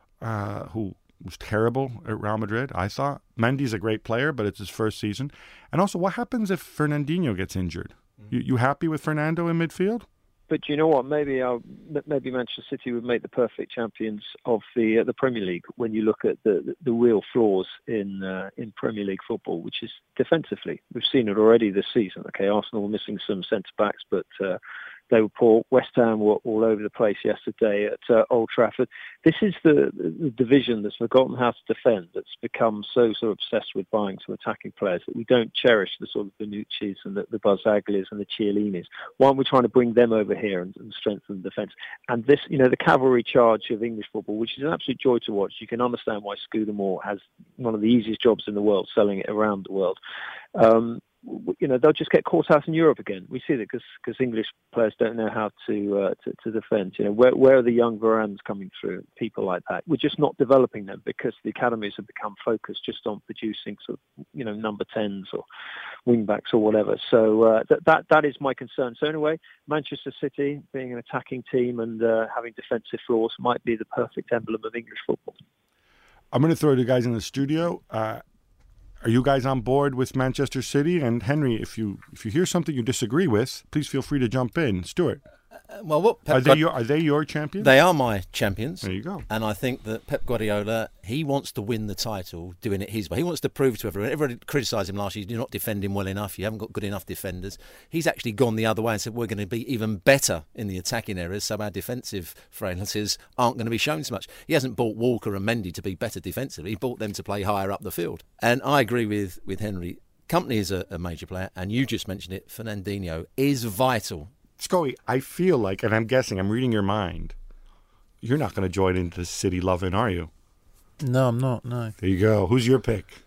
[SPEAKER 4] uh, who was terrible at Real Madrid, I thought. Mendy's a great player, but it's his first season. And also, what happens if Fernandinho gets injured? You, you happy with Fernando in midfield?
[SPEAKER 10] But you know what? Maybe uh, maybe Manchester City would make the perfect champions of the uh, the Premier League when you look at the the, the real flaws in uh, in Premier League football, which is defensively. We've seen it already this season. Okay, Arsenal were missing some centre backs, but uh, they were poor. West Ham were all over the place yesterday at uh, Old Trafford. This is the, the division that's forgotten how to defend, that's become so sort of obsessed with buying some attacking players that we don't cherish the sort of Bonucci's and the, the Barzaglis and the Chiellinis. Why aren't we trying to bring them over here and, and strengthen the defence? And this, you know, the cavalry charge of English football, which is an absolute joy to watch. You can understand why Scudamore has one of the easiest jobs in the world, selling it around the world. Um, you know, they'll just get caught out in Europe again. We see that because English players don't know how to, uh, to to defend. You know, where where are the young Varans coming through? People like that. We're just not developing them because the academies have become focused just on producing sort of, you know, number tens or wing backs or whatever. So uh, that that that is my concern. So anyway, Manchester City being an attacking team and uh, having defensive flaws might be the perfect emblem of English football.
[SPEAKER 4] I'm going to throw the guys in the studio. Uh, Are you guys on board with Manchester City? And Henry, if you if you hear something you disagree with, please feel free to jump in. Stuart,
[SPEAKER 5] uh, well, what Pep
[SPEAKER 4] are they your are they your champions?
[SPEAKER 5] They are my champions.
[SPEAKER 4] There you go.
[SPEAKER 5] And I think that Pep Guardiola, he wants to win the title, doing it his way. He wants to prove to everyone. Everybody criticised him last year. You're not defending well enough. You haven't got good enough defenders. He's actually gone the other way and said we're going to be even better in the attacking areas, so our defensive frailties aren't going to be shown so much. He hasn't bought Walker and Mendy to be better defensively. He bought them to play higher up the field. And I agree with with Henry. Kompany is a, a major player, and you just mentioned it. Fernandinho is vital.
[SPEAKER 4] Scully, I feel like, and I'm guessing, I'm reading your mind, you're not going to join into the City loving, are you?
[SPEAKER 6] No, I'm not, no.
[SPEAKER 4] There you go. Who's your pick?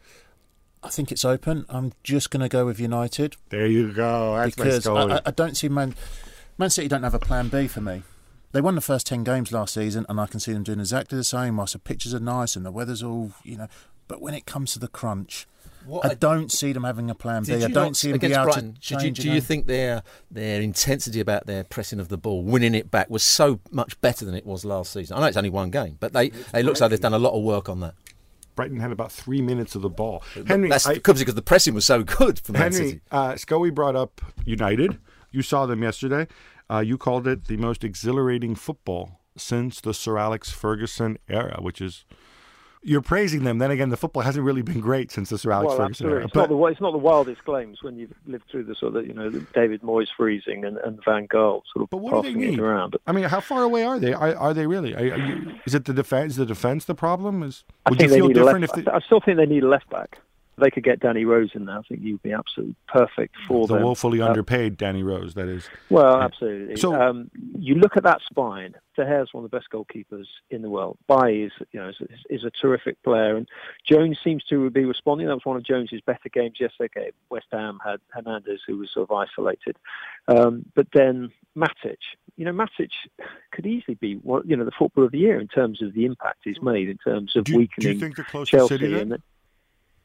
[SPEAKER 6] I think it's open. I'm just going to go with United.
[SPEAKER 4] There you go. That's
[SPEAKER 6] because
[SPEAKER 4] my
[SPEAKER 6] I, I don't see Man... Man City don't have a plan B for me. They won the first ten games last season, and I can see them doing exactly the same. Whilst the pitches are nice and the weather's all, you know... But when it comes to the crunch... What I don't see them having a plan B. I don't see them be able
[SPEAKER 5] Brighton,
[SPEAKER 6] to change.
[SPEAKER 5] You, do you think their their intensity about their pressing of the ball, winning it back, was so much better than it was last season? I know it's only one game, but they it looks like they've done a lot of work on that.
[SPEAKER 4] Brighton had about three minutes of the ball. Henry,
[SPEAKER 5] that's
[SPEAKER 4] I,
[SPEAKER 5] because the pressing was so good for Man
[SPEAKER 4] Henry,
[SPEAKER 5] City.
[SPEAKER 4] Uh, Scully brought up United. You saw them yesterday. Uh, you called it the most exhilarating football since the Sir Alex Ferguson era, which is... You're praising them. Then again, the football hasn't really been great since the Sir Alex
[SPEAKER 10] well,
[SPEAKER 4] Ferguson
[SPEAKER 10] absolutely.
[SPEAKER 4] era.
[SPEAKER 10] It's,
[SPEAKER 4] but,
[SPEAKER 10] not the, it's not the wildest claims when you've lived through the sort of, you know, the David Moyes freezing and, and Van Gaal sort of
[SPEAKER 4] but what
[SPEAKER 10] passing
[SPEAKER 4] do they need?
[SPEAKER 10] it around. But,
[SPEAKER 4] I mean, how far away are they? Are, are they really? Are, are you, is it the defense? Is the defense the problem? Is
[SPEAKER 10] I
[SPEAKER 4] would
[SPEAKER 10] think
[SPEAKER 4] you
[SPEAKER 10] they
[SPEAKER 4] feel
[SPEAKER 10] need a
[SPEAKER 4] different
[SPEAKER 10] left,
[SPEAKER 4] if they,
[SPEAKER 10] I still think they need a left back. They could get Danny Rose in there. I think he'd be absolutely perfect for
[SPEAKER 4] the
[SPEAKER 10] them.
[SPEAKER 4] woefully
[SPEAKER 10] uh,
[SPEAKER 4] underpaid Danny Rose, that is.
[SPEAKER 10] Well, absolutely.
[SPEAKER 4] So,
[SPEAKER 10] um, you look at that spine. De Gea's one of the best goalkeepers in the world. Bailly is, you know, is, is a terrific player, and Jones seems to be responding. That was one of Jones's better games yesterday. West Ham had Hernandez, who was sort of isolated, um, but then Matic. You know, Matic could easily be, you know, the footballer of the year in terms of the impact he's made in terms of
[SPEAKER 4] do,
[SPEAKER 10] weakening
[SPEAKER 4] do you think they're close
[SPEAKER 10] Chelsea.
[SPEAKER 4] to City then?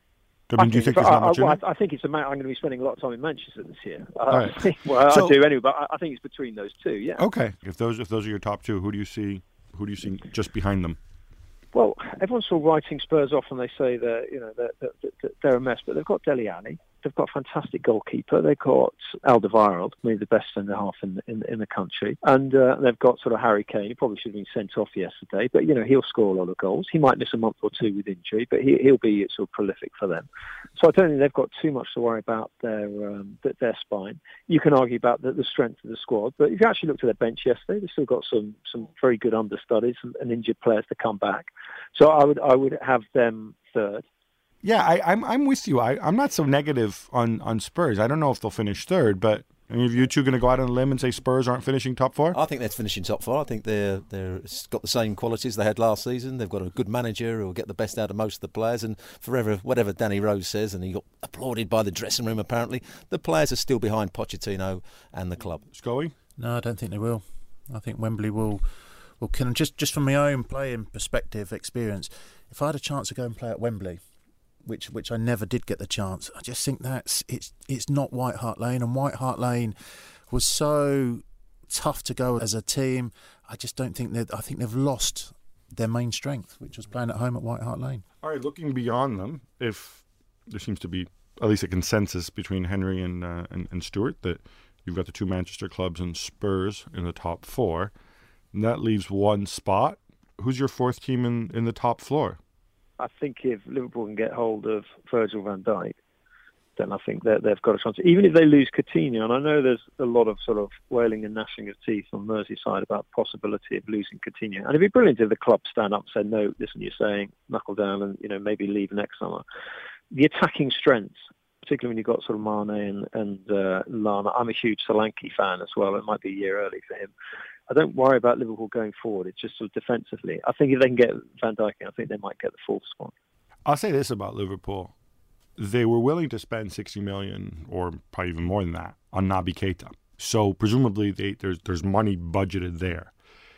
[SPEAKER 4] I mean, do you think there's
[SPEAKER 10] I,
[SPEAKER 4] not much
[SPEAKER 10] I,
[SPEAKER 4] in
[SPEAKER 10] well,
[SPEAKER 4] it?
[SPEAKER 10] I think it's a matter. I'm going to be spending a lot of time in Manchester this year. Uh,
[SPEAKER 4] right.
[SPEAKER 10] Well,
[SPEAKER 4] So-
[SPEAKER 10] I do anyway, but I, I think it's between those two. Yeah.
[SPEAKER 4] Okay. If those if those are your top two, who do you see? Who do you see just behind them?
[SPEAKER 10] Well, everyone's sort of writing Spurs off, and they say that you know they're, they're, they're a mess. But they've got Dele Alli, they've got a fantastic goalkeeper, they've got Alderweireld, maybe the best centre half in the, in, in the country, and uh, they've got sort of Harry Kane. He probably should have been sent off yesterday, but you know he'll score a lot of goals. He might miss a month or two with injury, but he, he'll be sort of prolific for them. So I don't think they've got too much to worry about their um, their spine. You can argue about the, the strength of the squad, but if you actually looked at their bench yesterday, they've still got some some very good understudies and, and injured players to come back. So I would I would have them third.
[SPEAKER 4] Yeah, I, I'm I'm with you. I, I'm not so negative on, on Spurs. I don't know if they'll finish third, but are you two going to go out on a limb and say Spurs aren't finishing top four?
[SPEAKER 5] I think they're finishing top four. I think they're they're got the same qualities they had last season. They've got a good manager who will get the best out of most of the players. And forever, whatever Danny Rose says, and he got applauded by the dressing room. Apparently, the players are still behind Pochettino and the club.
[SPEAKER 4] Scully?
[SPEAKER 6] No, I don't think they will. I think Wembley will will kill them. Just just from my own playing perspective, experience. If I had a chance to go and play at Wembley, which which I never did get the chance, I just think that's it's it's not White Hart Lane, and White Hart Lane was so tough to go as a team. I just don't think that. I think they've lost their main strength, which was playing at home at White Hart Lane.
[SPEAKER 4] All right, looking beyond them, if there seems to be at least a consensus between Henry and uh, and, and Stuart that you've got the two Manchester clubs and Spurs in the top four, and that leaves one spot. Who's your fourth team in, in the top floor?
[SPEAKER 10] I think if Liverpool can get hold of Virgil van Dijk, then I think that they've got a chance. Even if they lose Coutinho, and I know there's a lot of sort of wailing and gnashing of teeth on Merseyside about the possibility of losing Coutinho. And it'd be brilliant if the club stand up and say, no, listen, you're saying, knuckle down and, you know, maybe leave next summer. The attacking strengths, particularly when you've got sort of Mane and, and uh, Lana. I'm a huge Solanke fan as well. It might be a year early for him. I don't worry about Liverpool going forward. It's just sort of defensively. I think if they can get Van Dijk in, I think they might get the fourth spot.
[SPEAKER 4] I'll say this about Liverpool. They were willing to spend sixty million dollars, or probably even more than that, on Naby Keita. So presumably they, there's there's money budgeted there.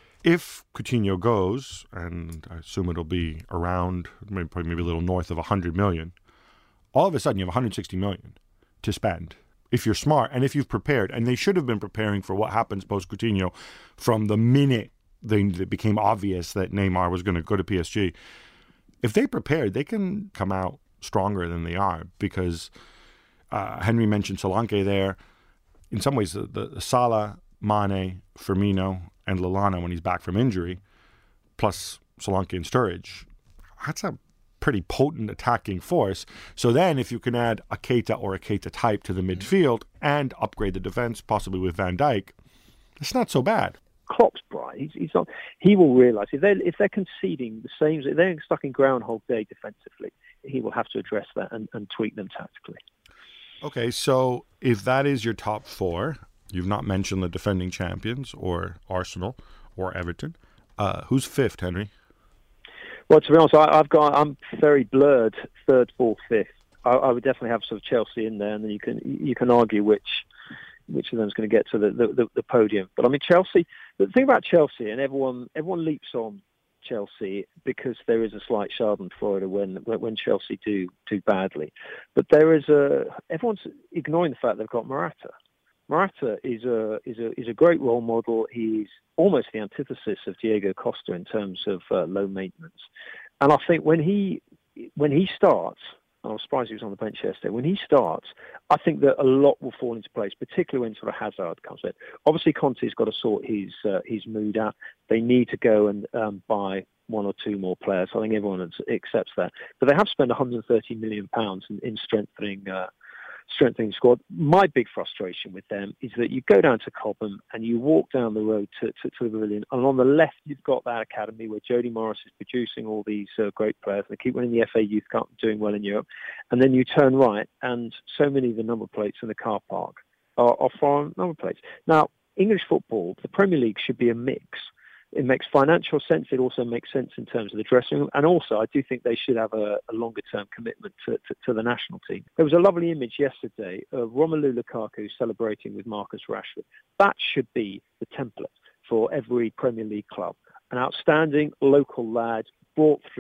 [SPEAKER 4] If Coutinho goes, and I assume it'll be around, maybe, probably maybe a little north of one hundred million dollars, all of a sudden you have one hundred sixty million dollars to spend. If you're smart and if you've prepared, and they should have been preparing for what happens post Coutinho from the minute they, it became obvious that Neymar was going to go to P S G. If they prepared, they can come out stronger than they are, because uh, Henry mentioned Solanke there. In some ways, the, the Salah, Mane, Firmino, and Lallana when he's back from injury, plus Solanke and Sturridge, that's a pretty potent attacking force. So then if you can add a Keita or a Keita type to the midfield and upgrade the defence, possibly with Van Dijk, it's not so bad.
[SPEAKER 10] Klopp's bright. He's, he's not. He will realise if they're if they're conceding the same, if they're stuck in Groundhog Day defensively, he will have to address that and, and tweak them tactically.
[SPEAKER 4] Okay, so if that is your top four, you've not mentioned the defending champions or Arsenal or Everton. Uh, who's fifth, Henry?
[SPEAKER 10] Well, to be honest, I, I've got I'm very blurred. Third, fourth, fifth. I, I would definitely have sort of Chelsea in there, and then you can you can argue which which of them is going to get to the, the, the podium. But I mean, Chelsea. The thing about Chelsea, and everyone everyone leaps on Chelsea because there is a slight Schadenfreude when when Chelsea do do badly. But there is a everyone's ignoring the fact they've got Morata. Morata is a is a is a great role model. He's almost the antithesis of Diego Costa in terms of uh, low maintenance. And I think when he when he starts, I was surprised he was on the bench yesterday. When he starts, I think that a lot will fall into place, particularly when sort of Hazard comes in. Obviously, Conte's got to sort his uh, his mood out. They need to go and um, buy one or two more players. I think everyone accepts that. But they have spent one hundred thirty million pounds in, in strengthening uh, strengthening the squad. My big frustration with them is that you go down to Cobham and you walk down the road to, to, to the Pavilion, and on the left you've got that academy where Jody Morris is producing all these uh, great players. They keep winning the F A Youth Cup, doing well in Europe. And then you turn right and so many of the number plates in the car park are, are foreign number plates. Now, English football, the Premier League should be a mix. It makes financial sense. It also makes sense in terms of the dressing room. And also, I do think they should have a, a longer-term commitment to, to, to the national team. There was a lovely image yesterday of Romelu Lukaku celebrating with Marcus Rashford. That should be the template for every Premier League club. An outstanding local lad brought through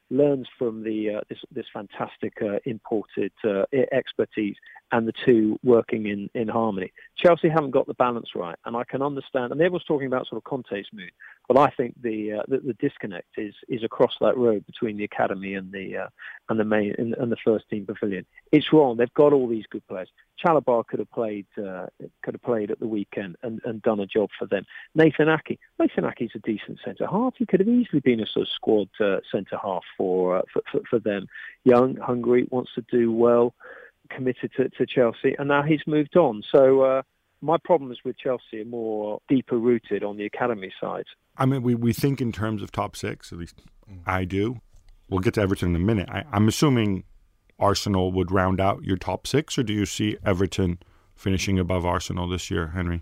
[SPEAKER 10] learns from the uh, this, this fantastic uh, imported uh, expertise, and the two working in, in harmony. Chelsea haven't got the balance right, and I can understand. And everyone's talking about sort of Conte's mood, but I think the uh, the, the disconnect is is across that road between the academy and the uh, and the main and, and the first team pavilion. It's wrong. They've got all these good players. Chalobah could have played uh, could have played at the weekend and, and done a job for them. Nathan Ake, Nathan Ake's a decent centre half. He could have easily been a sort of squad uh, centre half for, uh, for for for them. Young, hungry, wants to do well, committed to, to Chelsea, and now he's moved on. So uh, my problems with Chelsea are more deeper rooted on the academy side.
[SPEAKER 4] I mean, we, we think in terms of top six, at least I do. We'll get to Everton in a minute. I, I'm assuming Arsenal would round out your top six, or do you see Everton finishing above Arsenal this year, Henry?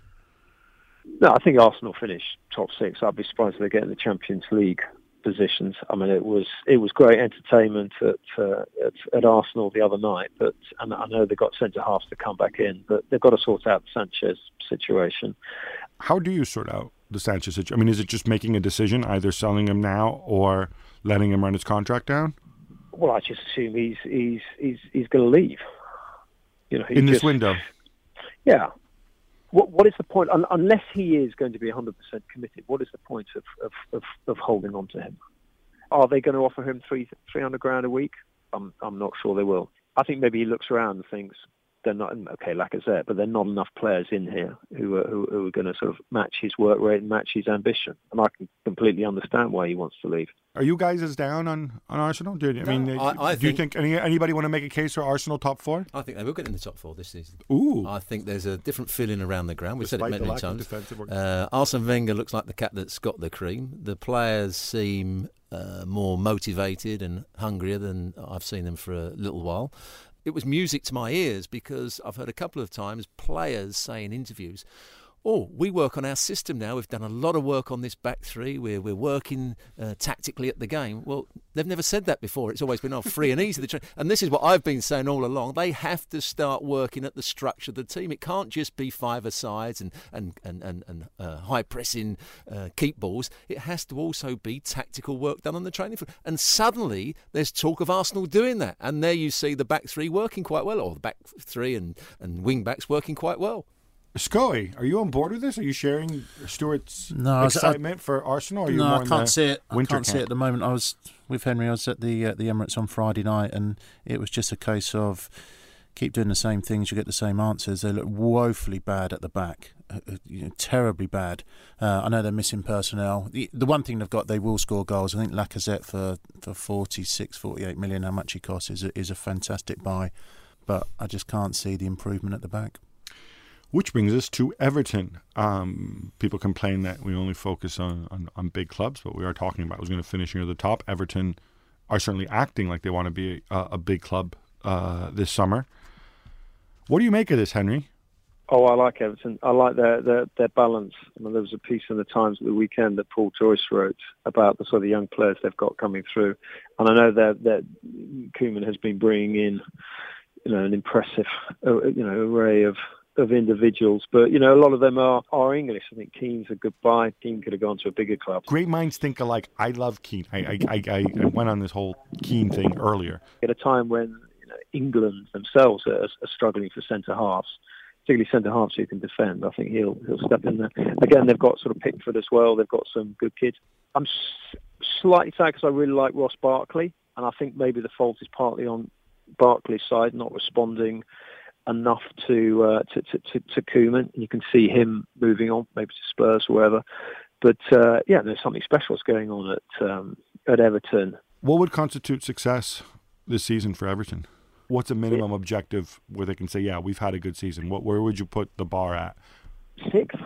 [SPEAKER 10] No, I think Arsenal finish top six. I'd be surprised if they get in the Champions League positions. I mean, it was it was great entertainment at, uh, at at Arsenal the other night, but and I know they've got centre halves to come back in, but they've got to sort out the Sanchez situation.
[SPEAKER 4] How do you sort out the Sanchez situation? I mean, is it just making a decision, either selling him now or letting him run his contract down?
[SPEAKER 10] Well, I just assume he's he's he's he's going to leave. You know,
[SPEAKER 4] in this
[SPEAKER 10] just,
[SPEAKER 4] window.
[SPEAKER 10] Yeah. What what is the point? Un- unless he is going to be one hundred percent committed, what is the point of, of, of, of holding on to him? Are they going to offer him three three hundred grand a week? I'm I'm not sure they will. I think maybe he looks around and thinks they're not okay, Lacazette, but there are not enough players in here who are who, who are going to sort of match his work rate and match his ambition. And I can completely understand why he wants to leave.
[SPEAKER 4] Are you guys as down on, on Arsenal? Do, I
[SPEAKER 5] No,
[SPEAKER 4] mean,
[SPEAKER 5] I- I
[SPEAKER 4] do you
[SPEAKER 5] think-
[SPEAKER 4] think any, anybody want to make a case for Arsenal top four?
[SPEAKER 5] I think they will get in the top four this season.
[SPEAKER 4] Ooh.
[SPEAKER 5] I think there's a different feeling around the ground. We've
[SPEAKER 4] Despite
[SPEAKER 5] said it
[SPEAKER 4] the
[SPEAKER 5] many
[SPEAKER 4] lack of
[SPEAKER 5] times.
[SPEAKER 4] defensive work.
[SPEAKER 5] Uh, Arsene Wenger looks like the cat that's got the cream. The players seem uh, more motivated and hungrier than I've seen them for a little while. It was music to my ears because I've heard a couple of times players say in interviews, oh, we work on our system now. We've done a lot of work on this back three. We're, we're working uh, tactically at the game. Well, they've never said that before. It's always been, oh, free and easy. And this is what I've been saying all along. They have to start working at the structure of the team. It can't just be five-a-sides and, and, and, and, and uh, high-pressing uh, keep balls. It has to also be tactical work done on the training field. And suddenly there's talk of Arsenal doing that. And there you see the back three working quite well, or the back three and, and wing-backs working quite well.
[SPEAKER 4] Scully, are you on board with this? Are you sharing Stuart's
[SPEAKER 6] No,
[SPEAKER 4] excitement
[SPEAKER 6] I,
[SPEAKER 4] for Arsenal? Or are you
[SPEAKER 6] no,
[SPEAKER 4] more
[SPEAKER 6] I
[SPEAKER 4] in
[SPEAKER 6] can't
[SPEAKER 4] the
[SPEAKER 6] see it. I
[SPEAKER 4] winter
[SPEAKER 6] can't see
[SPEAKER 4] camp?
[SPEAKER 6] it at the moment. I was with Henry. I was at the uh, the Emirates on Friday night, and it was just a case of keep doing the same things, you get the same answers. They look woefully bad at the back, uh, you know, terribly bad. Uh, I know they're missing personnel. The, the one thing they've got, they will score goals. I think Lacazette for for forty-six, forty-eight million, how much he costs, is a, is a fantastic buy, but I just can't see the improvement at the back.
[SPEAKER 4] Which brings us to Everton. Um, people complain that we only focus on, on, on big clubs, but we are talking about who's going to finish near the top. Everton are certainly acting like they want to be a, a big club uh, this summer. What do you make of this, Henry?
[SPEAKER 10] Oh, I like Everton. I like their their, their balance. I mean, there was a piece in the Times at the weekend that Paul Joyce wrote about the sort of young players they've got coming through, and I know that that Koeman has been bringing in, you know, an impressive, uh, you know, array of. of individuals, but you know, a lot of them are, are English. I think Keane's a good buy. Keane could have gone to a bigger club.
[SPEAKER 4] Great minds think alike. I love Keane. I I, I, I went on this whole Keane thing earlier.
[SPEAKER 10] At a time when you know, England themselves are, are struggling for centre halves, particularly centre halves who can defend, I think he'll he'll step in there. Again, they've got sort of Pickford as well. They've got some good kids. I'm s- slightly sad because I really like Ross Barkley, and I think maybe the fault is partly on Barkley's side, not responding enough to, uh, to to to to Koeman. You can see him moving on, maybe to Spurs or wherever. But uh, yeah, there's something special that's going on at um, at Everton.
[SPEAKER 4] What would constitute success this season for Everton? What's a minimum objective where they can say, yeah, we've had a good season? What where would you put the bar at?
[SPEAKER 10] Sixth.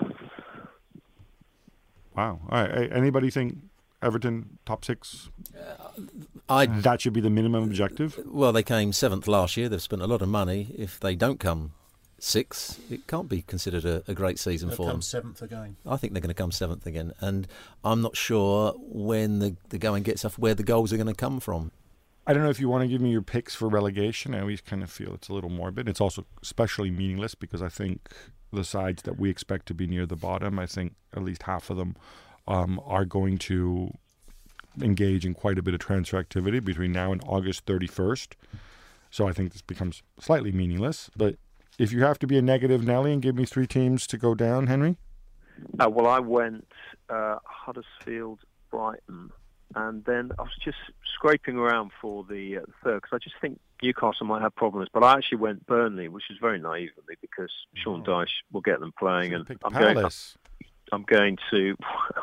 [SPEAKER 4] Wow. All right. Anybody think Everton top six?
[SPEAKER 5] I
[SPEAKER 4] that should be the minimum objective.
[SPEAKER 5] Well, they came seventh last year. They've spent a lot of money. If they don't come sixth, it can't be considered a, a great season
[SPEAKER 6] They'll
[SPEAKER 5] for
[SPEAKER 6] come
[SPEAKER 5] them.
[SPEAKER 6] seventh again.
[SPEAKER 5] I think they're going to come seventh again, and I'm not sure when the the going gets off where the goals are going to come from.
[SPEAKER 4] I don't know if you want to give me your picks for relegation. I always kind of feel it's a little morbid. It's also especially meaningless because I think the sides that we expect to be near the bottom, I think at least half of them um, are going to engage in quite a bit of transfer activity between now and August thirty-first. So I think this becomes slightly meaningless. But if you have to be a negative Nelly and give me three teams to go down, Henry?
[SPEAKER 10] Uh, well, I went uh, Huddersfield, Brighton, and then I was just scraping around for the uh, third because I just think Newcastle might have problems. But I actually went Burnley, which is very naive of me because Sean Dyche will get them playing. And I'm
[SPEAKER 4] Palace.
[SPEAKER 10] going, I'm going to...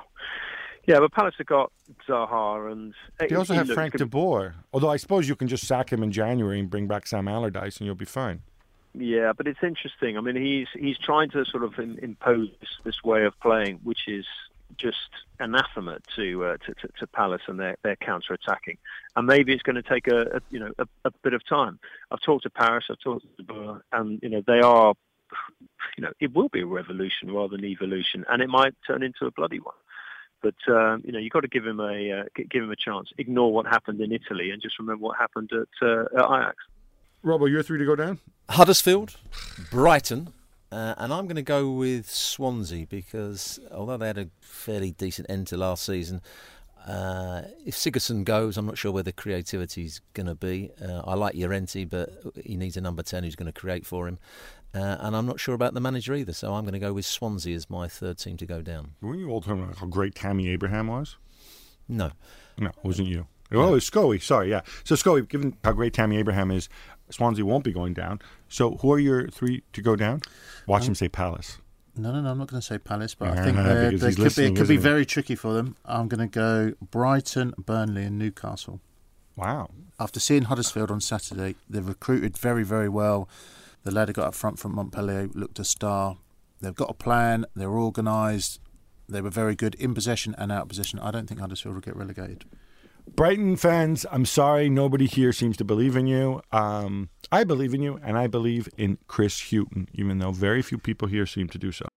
[SPEAKER 10] Yeah, but Palace have got Zaha and...
[SPEAKER 4] They also have Frank de Boer. Although I suppose you can just sack him in January and bring back Sam Allardyce and you'll be fine.
[SPEAKER 10] Yeah, but it's interesting. I mean, he's he's trying to sort of in, impose this, this way of playing, which is just anathema to uh, to, to, to Palace and their, their counter-attacking. And maybe it's going to take a, a you know a, a bit of time. I've talked to Paris, I've talked to de Boer, and you know they are, you know, it will be a revolution rather than evolution, and it might turn into a bloody one. But um, you know, you've got to give him a uh, give him a chance. Ignore what happened in Italy and just remember what happened at, uh, at Ajax.
[SPEAKER 4] Robbo, you're three to go down?
[SPEAKER 5] Huddersfield, Brighton, uh, and I'm going to go with Swansea because although they had a fairly decent end to last season, uh, if Sigurdsson goes, I'm not sure where the creativity's going to be. Uh, I like Llorente, but he needs a number ten who's going to create for him. Uh, and I'm not sure about the manager either, so I'm going to go with Swansea as my third team to go down.
[SPEAKER 4] Were you all talking about how great Tammy Abraham was?
[SPEAKER 5] No.
[SPEAKER 4] No, it wasn't you. Oh, it's Scoey. Sorry, yeah. So, Scoey, given how great Tammy Abraham is, Swansea won't be going down. So, who are your three to go down? Watch um, him say Palace.
[SPEAKER 6] No, no, no, I'm not going to say Palace, but
[SPEAKER 4] yeah,
[SPEAKER 6] I think they
[SPEAKER 4] they
[SPEAKER 6] could be, it could be very tricky for them. I'm going to go Brighton, Burnley and Newcastle.
[SPEAKER 4] Wow.
[SPEAKER 6] After seeing Huddersfield on Saturday, they've recruited very, very well. The lad who got up front from Montpellier looked a star. They've got a plan. They're organised. They were very good in possession and out of possession. I don't think Huddersfield will get relegated.
[SPEAKER 4] Brighton fans, I'm sorry, nobody here seems to believe in you. Um, I believe in you, and I believe in Chris Hughton, even though very few people here seem to do so.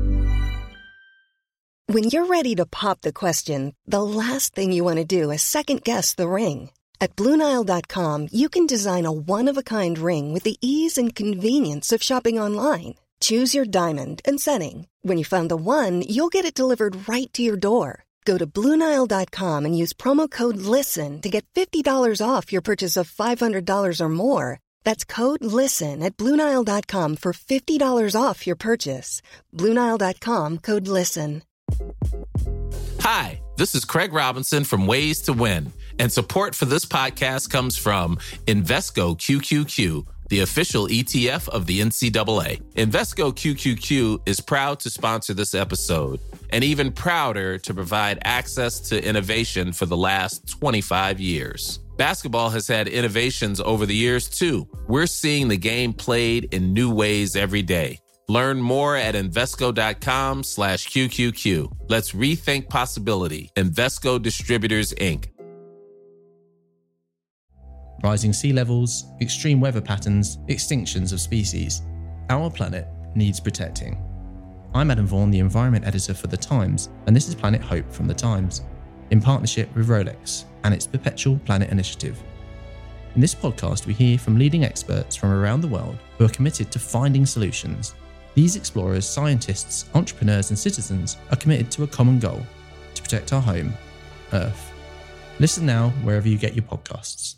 [SPEAKER 11] When you're ready to pop the question, the last thing you want to do is second-guess the ring. At Blue Nile dot com, you can design a one-of-a-kind ring with the ease and convenience of shopping online. Choose your diamond and setting. When you find the one, you'll get it delivered right to your door. Go to Blue Nile dot com and use promo code LISTEN to get fifty dollars off your purchase of five hundred dollars or more. That's code LISTEN at Blue Nile dot com for fifty dollars off your purchase. Blue Nile dot com, code LISTEN.
[SPEAKER 12] Hi, this is Craig Robinson from Ways to Win, and support for this podcast comes from Invesco Q Q Q, the official E T F of the N C double A. Invesco Q Q Q is proud to sponsor this episode, and even prouder to provide access to innovation for the last twenty-five years. Basketball has had innovations over the years, too. We're seeing the game played in new ways every day. Learn more at Invesco.com slash QQQ. Let's rethink possibility. Invesco Distributors, Incorporated.
[SPEAKER 13] Rising sea levels, extreme weather patterns, extinctions of species. Our planet needs protecting. I'm Adam Vaughan, the Environment Editor for The Times, and this is Planet Hope from The Times, in partnership with Rolex and its Perpetual Planet Initiative. In this podcast, we hear from leading experts from around the world who are committed to finding solutions. These explorers, scientists, entrepreneurs and citizens are committed to a common goal, to protect our home, Earth. Listen now wherever you get your podcasts.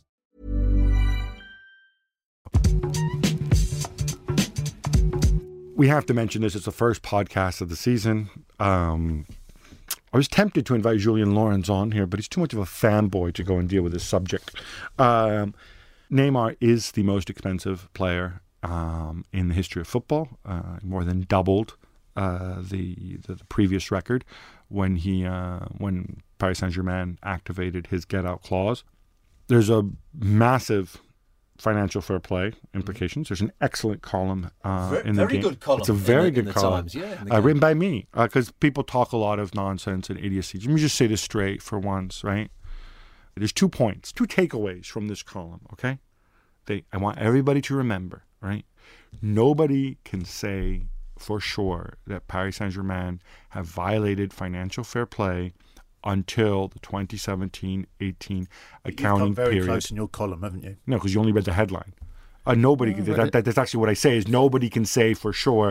[SPEAKER 4] We have to mention this. It's the first podcast of the season. Um, I was tempted to invite Julian Lawrence on here, but he's too much of a fanboy to go and deal with this subject. Um, Neymar is the most expensive player Um, in the history of football, uh, more than doubled uh, the, the the previous record when he uh, when Paris Saint-Germain activated his get-out clause. There's a massive financial fair play implications. There's an excellent column uh,
[SPEAKER 5] very,
[SPEAKER 4] in the
[SPEAKER 5] very
[SPEAKER 4] game.
[SPEAKER 5] good column.
[SPEAKER 4] It's a very
[SPEAKER 5] in the,
[SPEAKER 4] good
[SPEAKER 5] in the
[SPEAKER 4] column,
[SPEAKER 5] Times, yeah,
[SPEAKER 4] uh, written by me, because uh, people talk a lot of nonsense and idiocy. Let me just say this straight for once, right? There's two points, two takeaways from this column. Okay, they I want everybody to remember. Right? Nobody can say for sure that Paris Saint-Germain have violated financial fair play until the twenty seventeen eighteen accounting
[SPEAKER 6] You've come very
[SPEAKER 4] period.
[SPEAKER 6] close in your column, haven't you?
[SPEAKER 4] No, because you only read the headline. Uh, nobody.
[SPEAKER 6] Oh,
[SPEAKER 4] that, that, that's actually what I say is nobody can say for sure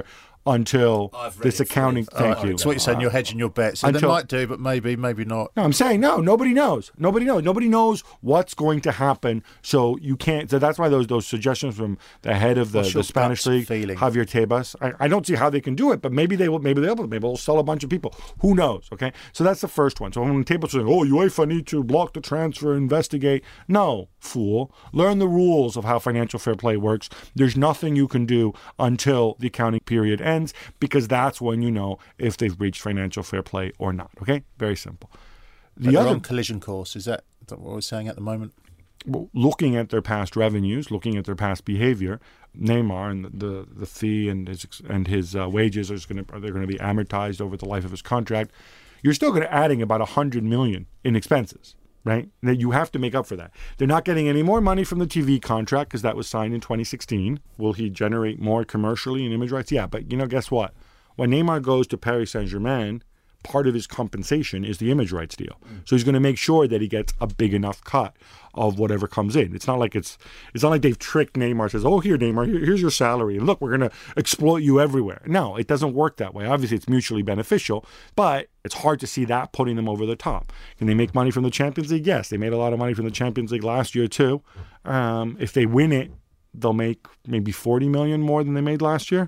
[SPEAKER 4] until
[SPEAKER 6] I've read
[SPEAKER 4] this
[SPEAKER 6] it
[SPEAKER 4] accounting.
[SPEAKER 6] through.
[SPEAKER 4] Thank
[SPEAKER 6] Uh,
[SPEAKER 4] you.
[SPEAKER 6] So what you're saying, you're hedging your bets. So
[SPEAKER 4] Until-
[SPEAKER 6] they might do, but maybe, maybe not.
[SPEAKER 4] No, I'm saying no. Nobody knows. Nobody knows. Nobody knows what's going to happen. So you can't. So that's why those those suggestions from the head of the,
[SPEAKER 6] What's your
[SPEAKER 4] the Spanish
[SPEAKER 6] gut
[SPEAKER 4] league,
[SPEAKER 6] feeling?
[SPEAKER 4] Javier Tebas. I, I don't see how they can do it, but maybe they will. Maybe they'll. Maybe they'll sell a bunch of people. Who knows? Okay. So that's the first one. So when Tebas saying, "Oh, UEFA need to block the transfer, investigate," no, fool. Learn the rules of how financial fair play works. There's nothing you can do until the accounting period ends, because that's when you know if they've breached financial fair play or not. Okay, very simple.
[SPEAKER 6] The
[SPEAKER 4] The
[SPEAKER 6] they're
[SPEAKER 4] other,
[SPEAKER 6] on collision course. Is that, is that what we're saying at the moment?
[SPEAKER 4] well, looking at their past revenues, looking at their past behavior, Neymar and the the, the fee and his and his uh, wages are going to they're going to be amortized over the life of his contract. You're still going to adding about a hundred million in expenses, right? That you have to make up for that. They're not getting any more money from the T V contract because that was signed in twenty sixteen. Will he generate more commercially and image rights? Yeah, but you know, guess what? When Neymar goes to Paris Saint-Germain, part of his compensation is the image rights deal. So he's going to make sure that he gets a big enough cut of whatever comes in. It's not like it's it's not like they've tricked Neymar, says, "Oh, here, Neymar, here, here's your salary. And look, we're going to exploit you everywhere." No, it doesn't work that way. Obviously, it's mutually beneficial, but it's hard to see that putting them over the top. Can they make money from the Champions League? Yes, they made a lot of money from the Champions League last year too. Um, if they win it, they'll make maybe forty million more than they made last year.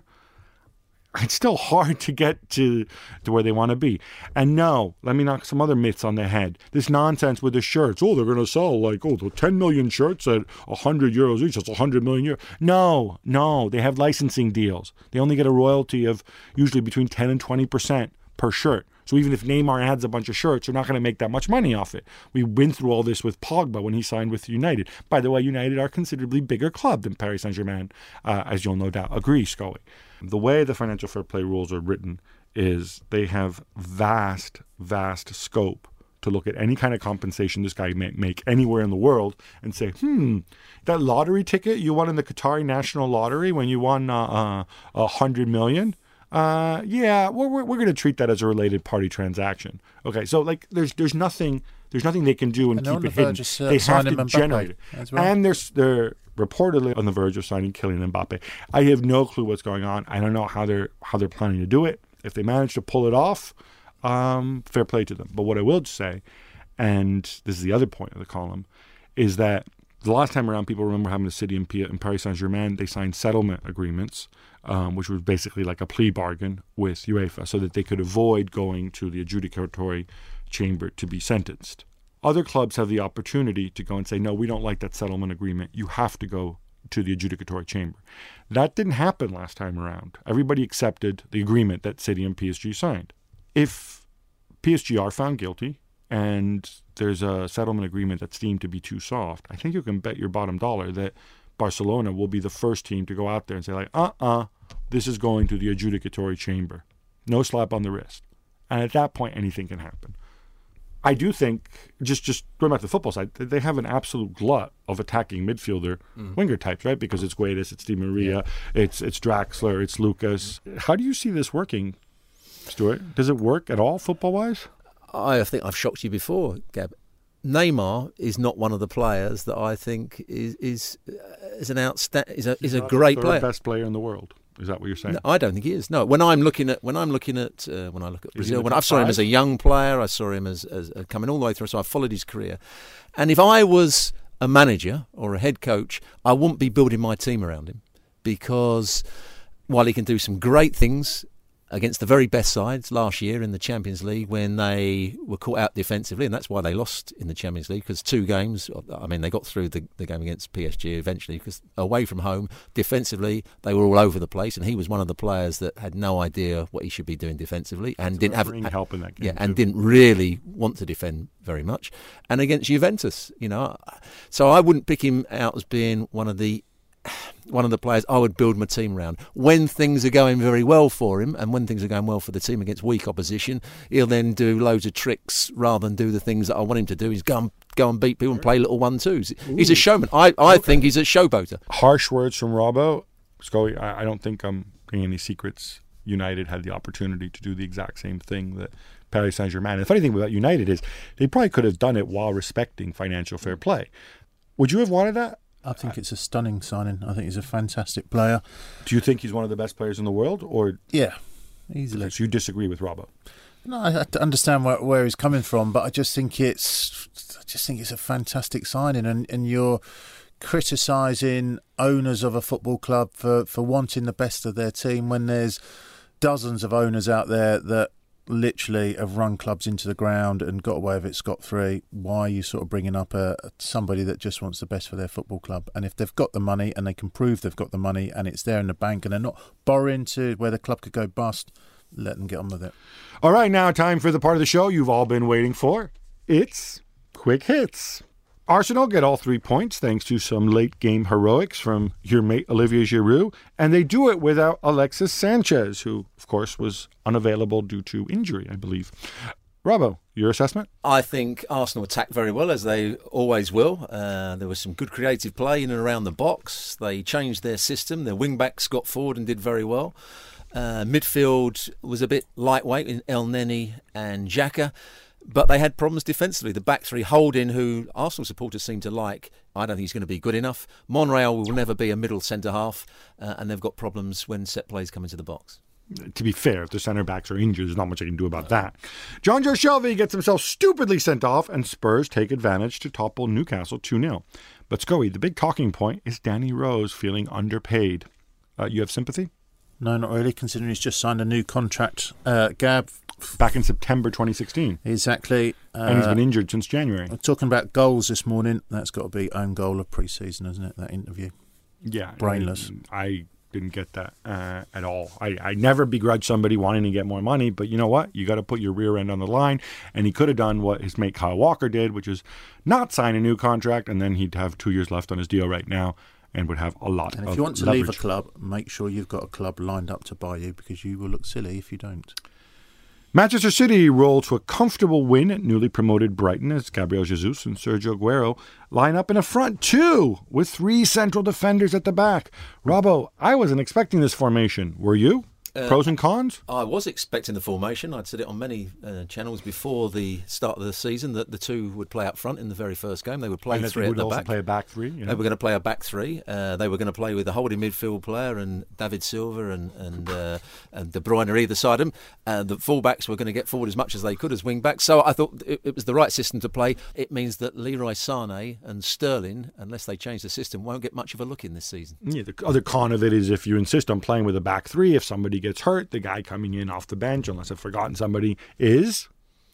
[SPEAKER 4] It's still hard to get to, to where they want to be. And no, let me knock some other myths on the head. This nonsense with the shirts. Oh, they're going to sell like, oh, the ten million shirts at one hundred euros each. That's one hundred million euros. No, no. They have licensing deals. They only get a royalty of usually between ten and twenty percent per shirt. So even if Neymar adds a bunch of shirts, they're not going to make that much money off it. We've been through all this with Pogba when he signed with United. By the way, United are a considerably bigger club than Paris Saint-Germain, uh, as you'll no doubt agree, Scully. The way the financial fair play rules are written is they have vast, vast scope to look at any kind of compensation this guy may make anywhere in the world and say, hmm, that lottery ticket you won in the Qatari National Lottery when you won uh, uh, one hundred million, uh, yeah, we're, we're, we're going to treat that as a related party transaction. Okay, so like there's there's nothing there's nothing they can do and,
[SPEAKER 6] And
[SPEAKER 4] keep it hidden.
[SPEAKER 6] Of, uh,
[SPEAKER 4] they have to
[SPEAKER 6] Mbappe
[SPEAKER 4] generate it.
[SPEAKER 6] as well.
[SPEAKER 4] And they're, they're reportedly on the verge of signing Kylian Mbappe. I have no clue what's going on. I don't know how they're how they're planning to do it. If they manage to pull it off, um, fair play to them. But what I will say, and this is the other point of the column, is that the last time around, people remember having a city in, P- in Paris Saint-Germain, they signed settlement agreements, um, which was basically like a plea bargain with UEFA so that they could avoid going to the adjudicatory chamber to be sentenced. Other clubs have the opportunity to go and say, no, we don't like that settlement agreement. You have to go to the adjudicatory chamber. That didn't happen last time around. Everybody accepted the agreement that City and P S G signed. If P S G are found guilty and there's a settlement agreement that's deemed to be too soft, I think you can bet your bottom dollar that Barcelona will be the first team to go out there and say, like, uh-uh, this is going to the adjudicatory chamber. No slap on the wrist. And at that point, anything can happen. I do think, just just going back to the football side, they have an absolute glut of attacking midfielder mm. winger types, right? Because it's Guedes, it's Di Maria, yeah. it's it's Draxler, it's Lucas. How do you see this working, Stuart? Does it work at all, football-wise?
[SPEAKER 5] I think I've shocked you before, Gab. Neymar is not one of the players that I think is is is an outstanding is a is a great player.
[SPEAKER 4] Best player in the world. Is that what you're saying?
[SPEAKER 5] No, I don't think he is. No, when I'm looking at when I'm looking at uh, when I look at Brazil, when I saw him as a young player, I saw him as, as uh, coming all the way through. So I followed his career, and if I was a manager or a head coach, I wouldn't be building my team around him, because while he can do some great things against the very best sides last year in the Champions League when they were caught out defensively, and that's why they lost in the Champions League, because two games, I mean, they got through the, the game against P S G eventually, because away from home, defensively, they were all over the place, and he was one of the players that had no idea what he should be doing defensively, and didn't have
[SPEAKER 4] help in that game.
[SPEAKER 5] Yeah,
[SPEAKER 4] too.
[SPEAKER 5] and didn't really want to defend very much. And against Juventus, you know, so I wouldn't pick him out as being one of the one of the players I would build my team around. When things are going very well for him, and when things are going well for the team against weak opposition, he'll then do loads of tricks rather than do the things that I want him to do. He's go and, go and beat people and play little one-twos. Ooh. He's a showman. I, I okay. think he's a showboater.
[SPEAKER 4] Harsh words from Robbo. Scully, I, I don't think I'm bringing any secrets. United had the opportunity to do the exact same thing that Paris Saint-Germain. And the funny thing about United is they probably could have done it while respecting financial fair play. Would you have wanted that?
[SPEAKER 6] I think it's a stunning signing. I think he's a fantastic player.
[SPEAKER 4] Do you think he's one of the best players in the world? Or
[SPEAKER 6] Yeah, easily.
[SPEAKER 4] So you disagree with Robbo?
[SPEAKER 6] No, I, I understand where, where he's coming from, but I just think it's, I just think it's a fantastic signing, and, and you're criticising owners of a football club for, for wanting the best of their team when there's dozens of owners out there that literally have run clubs into the ground and got away with it scot-free. Why are you sort of bringing up a, somebody that just wants the best for their football club? And if they've got the money and they can prove they've got the money and it's there in the bank and they're not borrowing to where the club could go bust, let them get on with it.
[SPEAKER 4] All right, now time for the part of the show you've all been waiting for. It's Quick Hits. Arsenal get all three points thanks to some late-game heroics from your mate Olivier Giroud, and they do it without Alexis Sanchez, who, of course, was unavailable due to injury, I believe. Robbo, your assessment?
[SPEAKER 5] I think Arsenal attacked very well, as they always will. Uh, there was some good creative play in and around the box. They changed their system. Their wing-backs got forward and did very well. Uh, midfield was a bit lightweight in El Neni and Xhaka. But they had problems defensively. The back three, Holding, who Arsenal supporters seem to like, I don't think he's going to be good enough. Monreal will never be a middle centre-half, uh, and they've got problems when set plays come into the box.
[SPEAKER 4] To be fair, if the centre-backs are injured, there's not much I can do about that. Jonjo Shelvey gets himself stupidly sent off, and Spurs take advantage to topple Newcastle two nil. But Scoey, the big talking point is Danny Rose feeling underpaid. Uh, you have sympathy?
[SPEAKER 6] No, not really, considering he's just signed a new contract. Uh, Gab...
[SPEAKER 4] Back in September twenty sixteen.
[SPEAKER 6] Exactly. Uh,
[SPEAKER 4] and he's been injured since January.
[SPEAKER 6] Talking about goals this morning, that's got to be own goal of pre-season, isn't it, that interview?
[SPEAKER 4] Yeah.
[SPEAKER 6] Brainless.
[SPEAKER 4] I, I didn't get that uh, at all. I, I never begrudge somebody wanting to get more money, but you know what? You got to put your rear end on the line, and he could have done what his mate Kyle Walker did, which is not sign a new contract, and then he'd have two years left on his deal right now and would have a lot of
[SPEAKER 6] And if you want to
[SPEAKER 4] leverage.
[SPEAKER 6] leave a club, make sure you've got a club lined up to buy you, because you will look silly if you don't.
[SPEAKER 4] Manchester City roll to a comfortable win at newly promoted Brighton as Gabriel Jesus and Sergio Aguero line up in a front two with three central defenders at the back. Robbo, I wasn't expecting this formation. Were you?
[SPEAKER 5] Uh,
[SPEAKER 4] Pros and cons?
[SPEAKER 5] I was expecting the formation. I'd said it on many uh, channels before the start of the season that the two would play up front in the very first game. They would play
[SPEAKER 4] and
[SPEAKER 5] three
[SPEAKER 4] would
[SPEAKER 5] at the
[SPEAKER 4] also
[SPEAKER 5] back.
[SPEAKER 4] play a back three. You know?
[SPEAKER 5] They were going to play a back three. Uh, they were going to play with a holding midfield player and David Silva and and, uh, and De Bruyne either side of them. Uh, the fullbacks were going to get forward as much as they could as wing backs. So I thought it, it was the right system to play. It means that Leroy Sané and Sterling, unless they change the system, won't get much of a look in this season.
[SPEAKER 4] Yeah, the other con of it is if you insist on playing with a back three, if somebody gets hurt, the guy coming in off the bench, unless I've forgotten somebody, is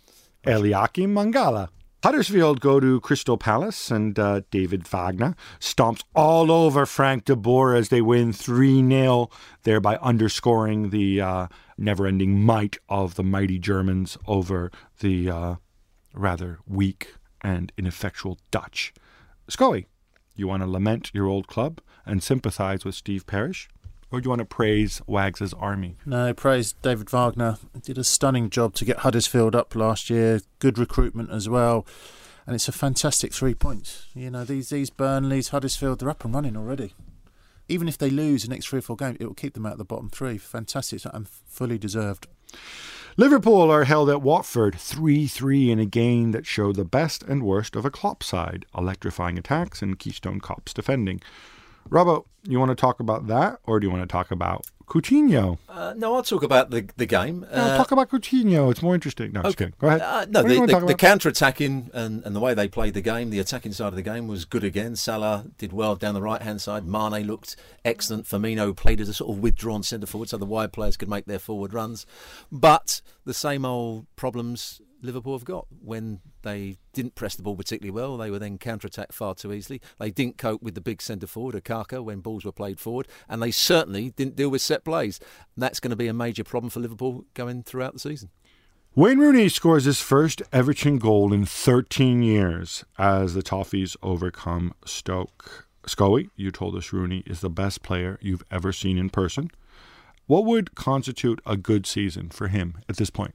[SPEAKER 4] Eliakim Mangala. Huddersfield go to Crystal Palace, and uh, David Wagner stomps all over Frank de Boer as they win three nil, thereby underscoring the uh, never-ending might of the mighty Germans over the uh, rather weak and ineffectual Dutch. Scully, you want to lament your old club and sympathize with Steve Parish? Or do you want to praise Wags' army?
[SPEAKER 6] No, praise David Wagner. He did a stunning job to get Huddersfield up last year. Good recruitment as well. And it's a fantastic three points. You know, these these Burnleys, Huddersfield, they're up and running already. Even if they lose the next three or four games, it will keep them out of the bottom three. Fantastic and fully deserved.
[SPEAKER 4] Liverpool are held at Watford three three in a game that showed the best and worst of a Klopp side, electrifying attacks and Keystone Cops defending. Robbo, you want to talk about that, or do you want to talk about Coutinho?
[SPEAKER 5] Uh, no, I'll talk about the the game.
[SPEAKER 4] No,
[SPEAKER 5] uh,
[SPEAKER 4] talk about Coutinho. It's more interesting. No,
[SPEAKER 5] okay.
[SPEAKER 4] just kidding. Go ahead.
[SPEAKER 5] Uh, no,
[SPEAKER 4] what do you
[SPEAKER 5] the,
[SPEAKER 4] want to
[SPEAKER 5] the,
[SPEAKER 4] talk
[SPEAKER 5] the
[SPEAKER 4] about?
[SPEAKER 5] counter-attacking and, and the way they played the game, the attacking side of the game was good again. Salah did well down the right-hand side. Mane looked excellent. Firmino played as a sort of withdrawn centre-forward so the wide players could make their forward runs. But the same old problems Liverpool have got. When they didn't press the ball particularly well, they were then counter-attacked far too easily. They didn't cope with the big centre-forward, Akaka, when balls were played forward, and they certainly didn't deal with set plays. And that's going to be a major problem for Liverpool going throughout the season.
[SPEAKER 4] Wayne Rooney scores his first Everton goal in thirteen years as the Toffees overcome Stoke. Scully, you told us Rooney is the best player you've ever seen in person. What would constitute a good season for him at this point?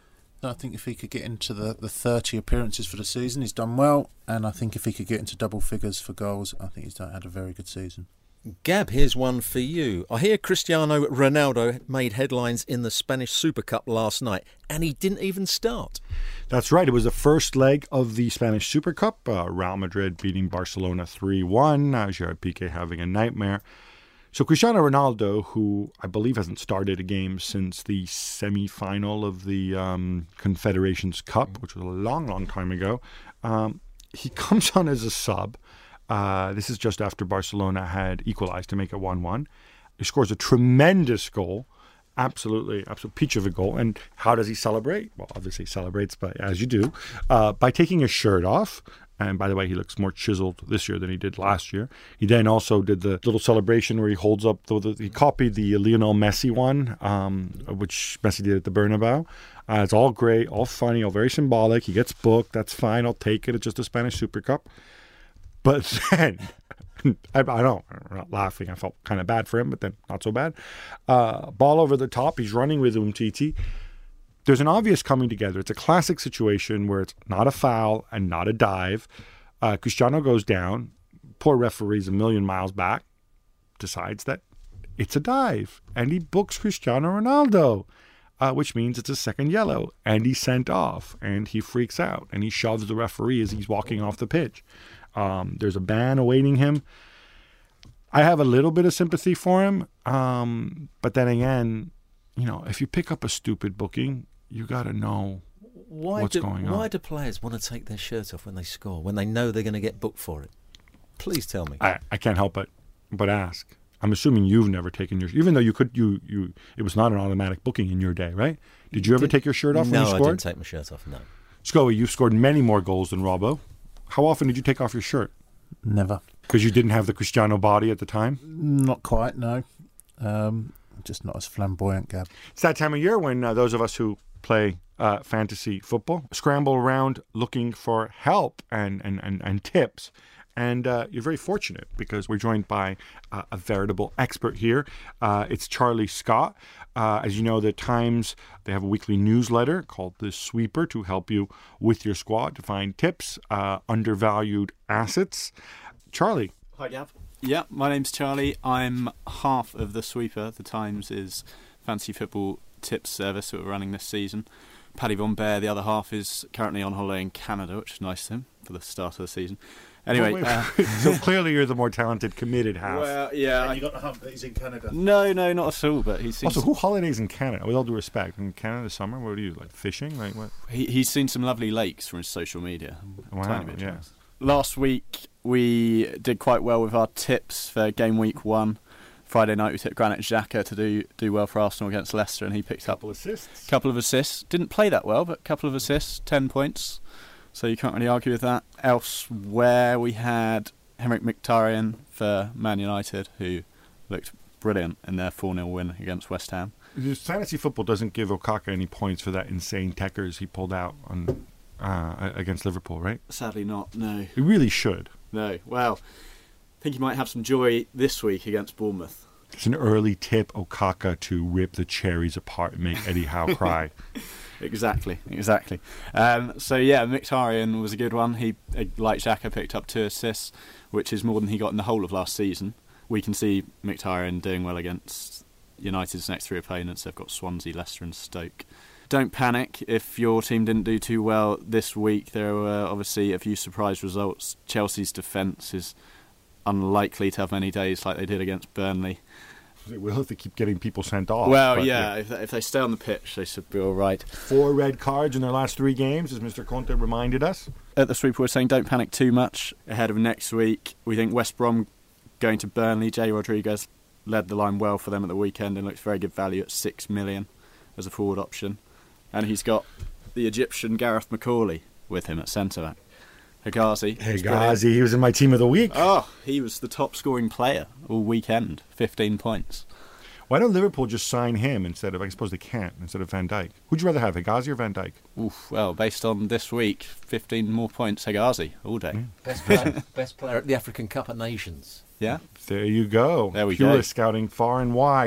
[SPEAKER 6] I think if he could get into the, the thirty appearances for the season, he's done well. And I think if he could get into double figures for goals, I think he's done, had a very good season.
[SPEAKER 5] Gab, here's one for you. I hear Cristiano Ronaldo made headlines in the Spanish Super Cup last night, and he didn't even start.
[SPEAKER 4] That's right. It was the first leg of the Spanish Super Cup. Uh, Real Madrid beating Barcelona three one. Uh, Gerard Piqué having a nightmare. So Cristiano Ronaldo, who I believe hasn't started a game since the semi-final of the um, Confederations Cup, which was a long, long time ago, um, he comes on as a sub. Uh, this is just after Barcelona had equalized to make it one one. He scores a tremendous goal. Absolutely, absolute peach of a goal. And how does he celebrate? Well, obviously he celebrates, by, as you do, uh, by taking his shirt off. And by the way, he looks more chiseled this year than he did last year. He then also did the little celebration where he holds up, the, the, he copied the Lionel Messi one, um, which Messi did at the Bernabeu. Uh, it's all great, all funny, all very symbolic. He gets booked. That's fine. I'll take it. It's just a Spanish Super Cup. But then, I, I don't, I'm not laughing. I felt kind of bad for him, but then not so bad. Uh, ball over the top. He's running with Umtiti. There's an obvious coming together. It's a classic situation where it's not a foul and not a dive. Uh, Cristiano goes down. Poor referee's a million miles back. Decides that it's a dive. And he books Cristiano Ronaldo, uh, which means it's a second yellow. And he's sent off. And he freaks out. And he shoves the referee as he's walking off the pitch. Um, there's a ban awaiting him. I have a little bit of sympathy for him. Um, but then again, you know, if you pick up a stupid booking, you got to know
[SPEAKER 5] why
[SPEAKER 4] what's
[SPEAKER 5] do,
[SPEAKER 4] going on.
[SPEAKER 5] Why do players want to take their shirt off when they score, when they know they're going to get booked for it? Please tell me.
[SPEAKER 4] I, I can't help it but ask. I'm assuming you've never taken your, even though you could, you, you, it was not an automatic booking in your day, right? Did you ever
[SPEAKER 5] Did,
[SPEAKER 4] take your shirt off
[SPEAKER 5] no,
[SPEAKER 4] when you scored?
[SPEAKER 5] No, I didn't take my shirt off, no.
[SPEAKER 4] Scully, you've scored many more goals than Robbo. How often did you take off your shirt?
[SPEAKER 6] Never.
[SPEAKER 4] Because you didn't have the Cristiano body at the time?
[SPEAKER 6] Not quite, no. Um, just not as flamboyant, Gab.
[SPEAKER 4] It's that time of year when uh, those of us who play uh, fantasy football scramble around looking for help and, and, and, and tips. And uh, you're very fortunate because we're joined by uh, a veritable expert here. Uh, it's Charlie Scott. Uh, as you know, the Times, they have a weekly newsletter called The Sweeper to help you with your squad to find tips, uh, undervalued assets. Charlie.
[SPEAKER 14] Hi, Gab. Yeah, my name's Charlie. I'm half of The Sweeper. The Times is fantasy football tips service that we're running this season. Paddy Von Bear, the other half, is currently on holiday in Canada, which is nice of him for the start of the season. Anyway,
[SPEAKER 4] wait,
[SPEAKER 14] uh,
[SPEAKER 4] so clearly you're the more talented, committed half.
[SPEAKER 14] Well, yeah,
[SPEAKER 6] and you got the hump that he's in Canada.
[SPEAKER 14] No, no, not at all. But he seems
[SPEAKER 4] also, who holidays in Canada? With all due respect, in Canada summer, what do you like fishing? Like what?
[SPEAKER 14] He he's seen some lovely lakes from his social media.
[SPEAKER 4] Wow,
[SPEAKER 14] Tiny bit
[SPEAKER 4] yeah.
[SPEAKER 14] nice. Last week we did quite well with our tips for game week one. Friday night we tipped Granit Xhaka to do do well for Arsenal against Leicester, and he picked
[SPEAKER 4] couple
[SPEAKER 14] up
[SPEAKER 4] a couple assists.
[SPEAKER 14] Couple of assists. Didn't play that well, but a couple of assists, ten points. So you can't really argue with that. Elsewhere, we had Henrik Mkhitaryan for Man United, who looked brilliant in their four nil win against West Ham.
[SPEAKER 4] Fantasy football doesn't give Okaka any points for that insane techers he pulled out on uh, against Liverpool, right?
[SPEAKER 14] Sadly not, no.
[SPEAKER 4] He really should.
[SPEAKER 14] No. Well, I think he might have some joy this week against Bournemouth.
[SPEAKER 4] It's an early tip, Okaka, to rip the cherries apart and make Eddie Howe cry.
[SPEAKER 14] Exactly, exactly. Um, so yeah, Mkhitaryan was a good one. He, like Xhaka, picked up two assists, which is more than he got in the whole of last season. We can see Mkhitaryan doing well against United's next three opponents. They've got Swansea, Leicester and Stoke. Don't panic if your team didn't do too well this week. There were obviously a few surprise results. Chelsea's defence is unlikely to have many days like they did against Burnley.
[SPEAKER 4] They will if they keep getting people sent off.
[SPEAKER 14] Well,
[SPEAKER 4] but,
[SPEAKER 14] yeah, yeah. If, if they stay on the pitch, they should be all right.
[SPEAKER 4] Four red cards in their last three games, as Mister Conte reminded us.
[SPEAKER 14] At the Sweeper, we're saying don't panic too much ahead of next week. We think West Brom going to Burnley. Jay Rodriguez led the line well for them at the weekend and looks very good value at six million as a forward option. And he's got the Egyptian Gareth McCauley with him at centre-back. Hegazi.
[SPEAKER 4] Hegazi, he was in my team of the week.
[SPEAKER 14] Oh, he was the top scoring player all weekend, fifteen points.
[SPEAKER 4] Why don't Liverpool just sign him instead of, I suppose they can't, instead of Van Dijk? Who'd you rather have, Hegazi or Van Dijk?
[SPEAKER 14] Oof, well, based on this week, fifteen more points, Hegazi, all day.
[SPEAKER 4] Mm.
[SPEAKER 5] Best player, best player at the African Cup of Nations.
[SPEAKER 14] Yeah.
[SPEAKER 4] There you go.
[SPEAKER 14] There we
[SPEAKER 4] Pure
[SPEAKER 14] go.
[SPEAKER 4] Scouting far and wide.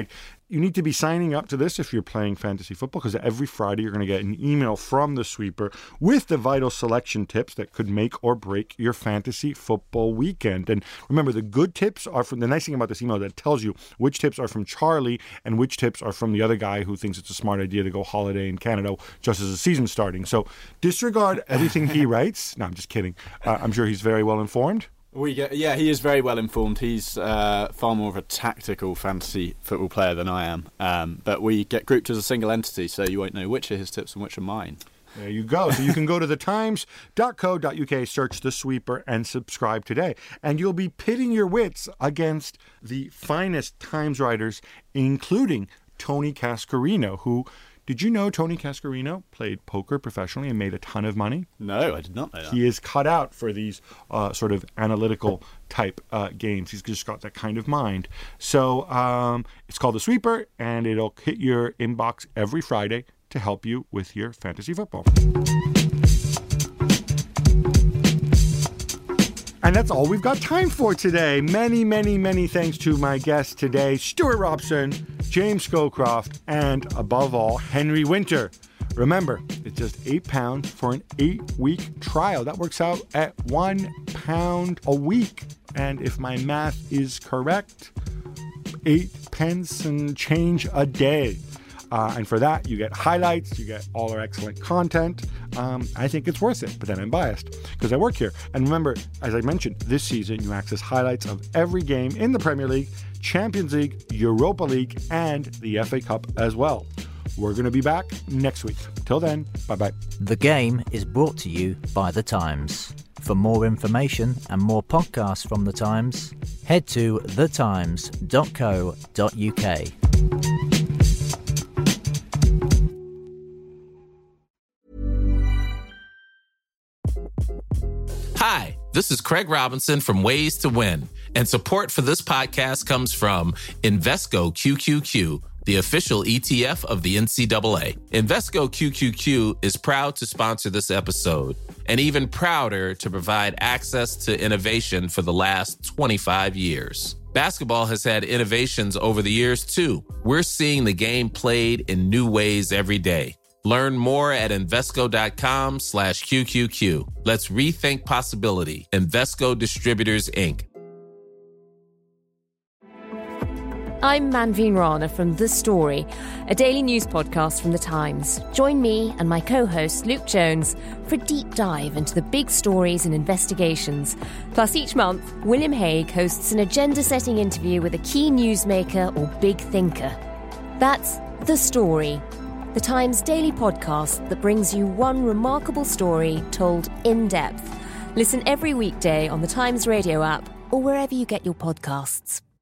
[SPEAKER 4] you need to be signing up to this if you're playing fantasy football, because every Friday you're going to get an email from the Sweeper with the vital selection tips that could make or break your fantasy football weekend. And remember, the good tips are from, the nice thing about this email, that tells you which tips are from Charlie and which tips are from the other guy who thinks it's a smart idea to go holiday in Canada just as the season's starting. So disregard everything he writes. No, I'm just kidding. Uh, I'm sure he's very well informed.
[SPEAKER 14] We get, yeah, he is very well informed. He's uh, far more of a tactical fantasy football player than I am. Um, but we get grouped as a single entity, so you won't know which are his tips and which are mine.
[SPEAKER 4] There you go. So you can go to the times dot co dot U K, search The Sweeper, and subscribe today. And you'll be pitting your wits against the finest Times writers, including Tony Cascarino, who... Did you know Tony Cascarino played poker professionally and made a ton of money?
[SPEAKER 14] No, I did not know that.
[SPEAKER 4] He is cut out for these uh, sort of analytical type uh, games. He's just got that kind of mind. So um, it's called The Sweeper, and it'll hit your inbox every Friday to help you with your fantasy football. And that's all we've got time for today. Many, many, many thanks to my guests today, Stuart Robson, James Scowcroft, and above all, Henry Winter. Remember, it's just eight pounds for an eight-week trial. That works out at one pound a week. And if my math is correct, eight pence and change a day. Uh, and for that, you get highlights, you get all our excellent content. Um, I think it's worth it, but then I'm biased because I work here. And remember, as I mentioned, this season you access highlights of every game in the Premier League, Champions League, Europa League, and the F A Cup as well. We're going to be back next week. Till then, bye-bye.
[SPEAKER 15] The Game is brought to you by The Times. For more information and more podcasts from The Times, head to the times dot co dot U K.
[SPEAKER 12] Hi, this is Craig Robinson from Ways to Win, and support for this podcast comes from Invesco Q Q Q, the official E T F of the N C double A. Invesco Q Q Q is proud to sponsor this episode, and even prouder to provide access to innovation for the last twenty-five years. Basketball has had innovations over the years, too. We're seeing the game played in new ways every day. Learn more at Invesco.com slash QQQ. Let's rethink possibility. Invesco Distributors, Incorporated.
[SPEAKER 16] I'm Manveen Rana from The Story, a daily news podcast from The Times. Join me and my co-host Luke Jones for a deep dive into the big stories and investigations. Plus, each month, William Hague hosts an agenda-setting interview with a key newsmaker or big thinker. That's The Story, The Times daily podcast that brings you one remarkable story told in depth. Listen every weekday on The Times radio app or wherever you get your podcasts.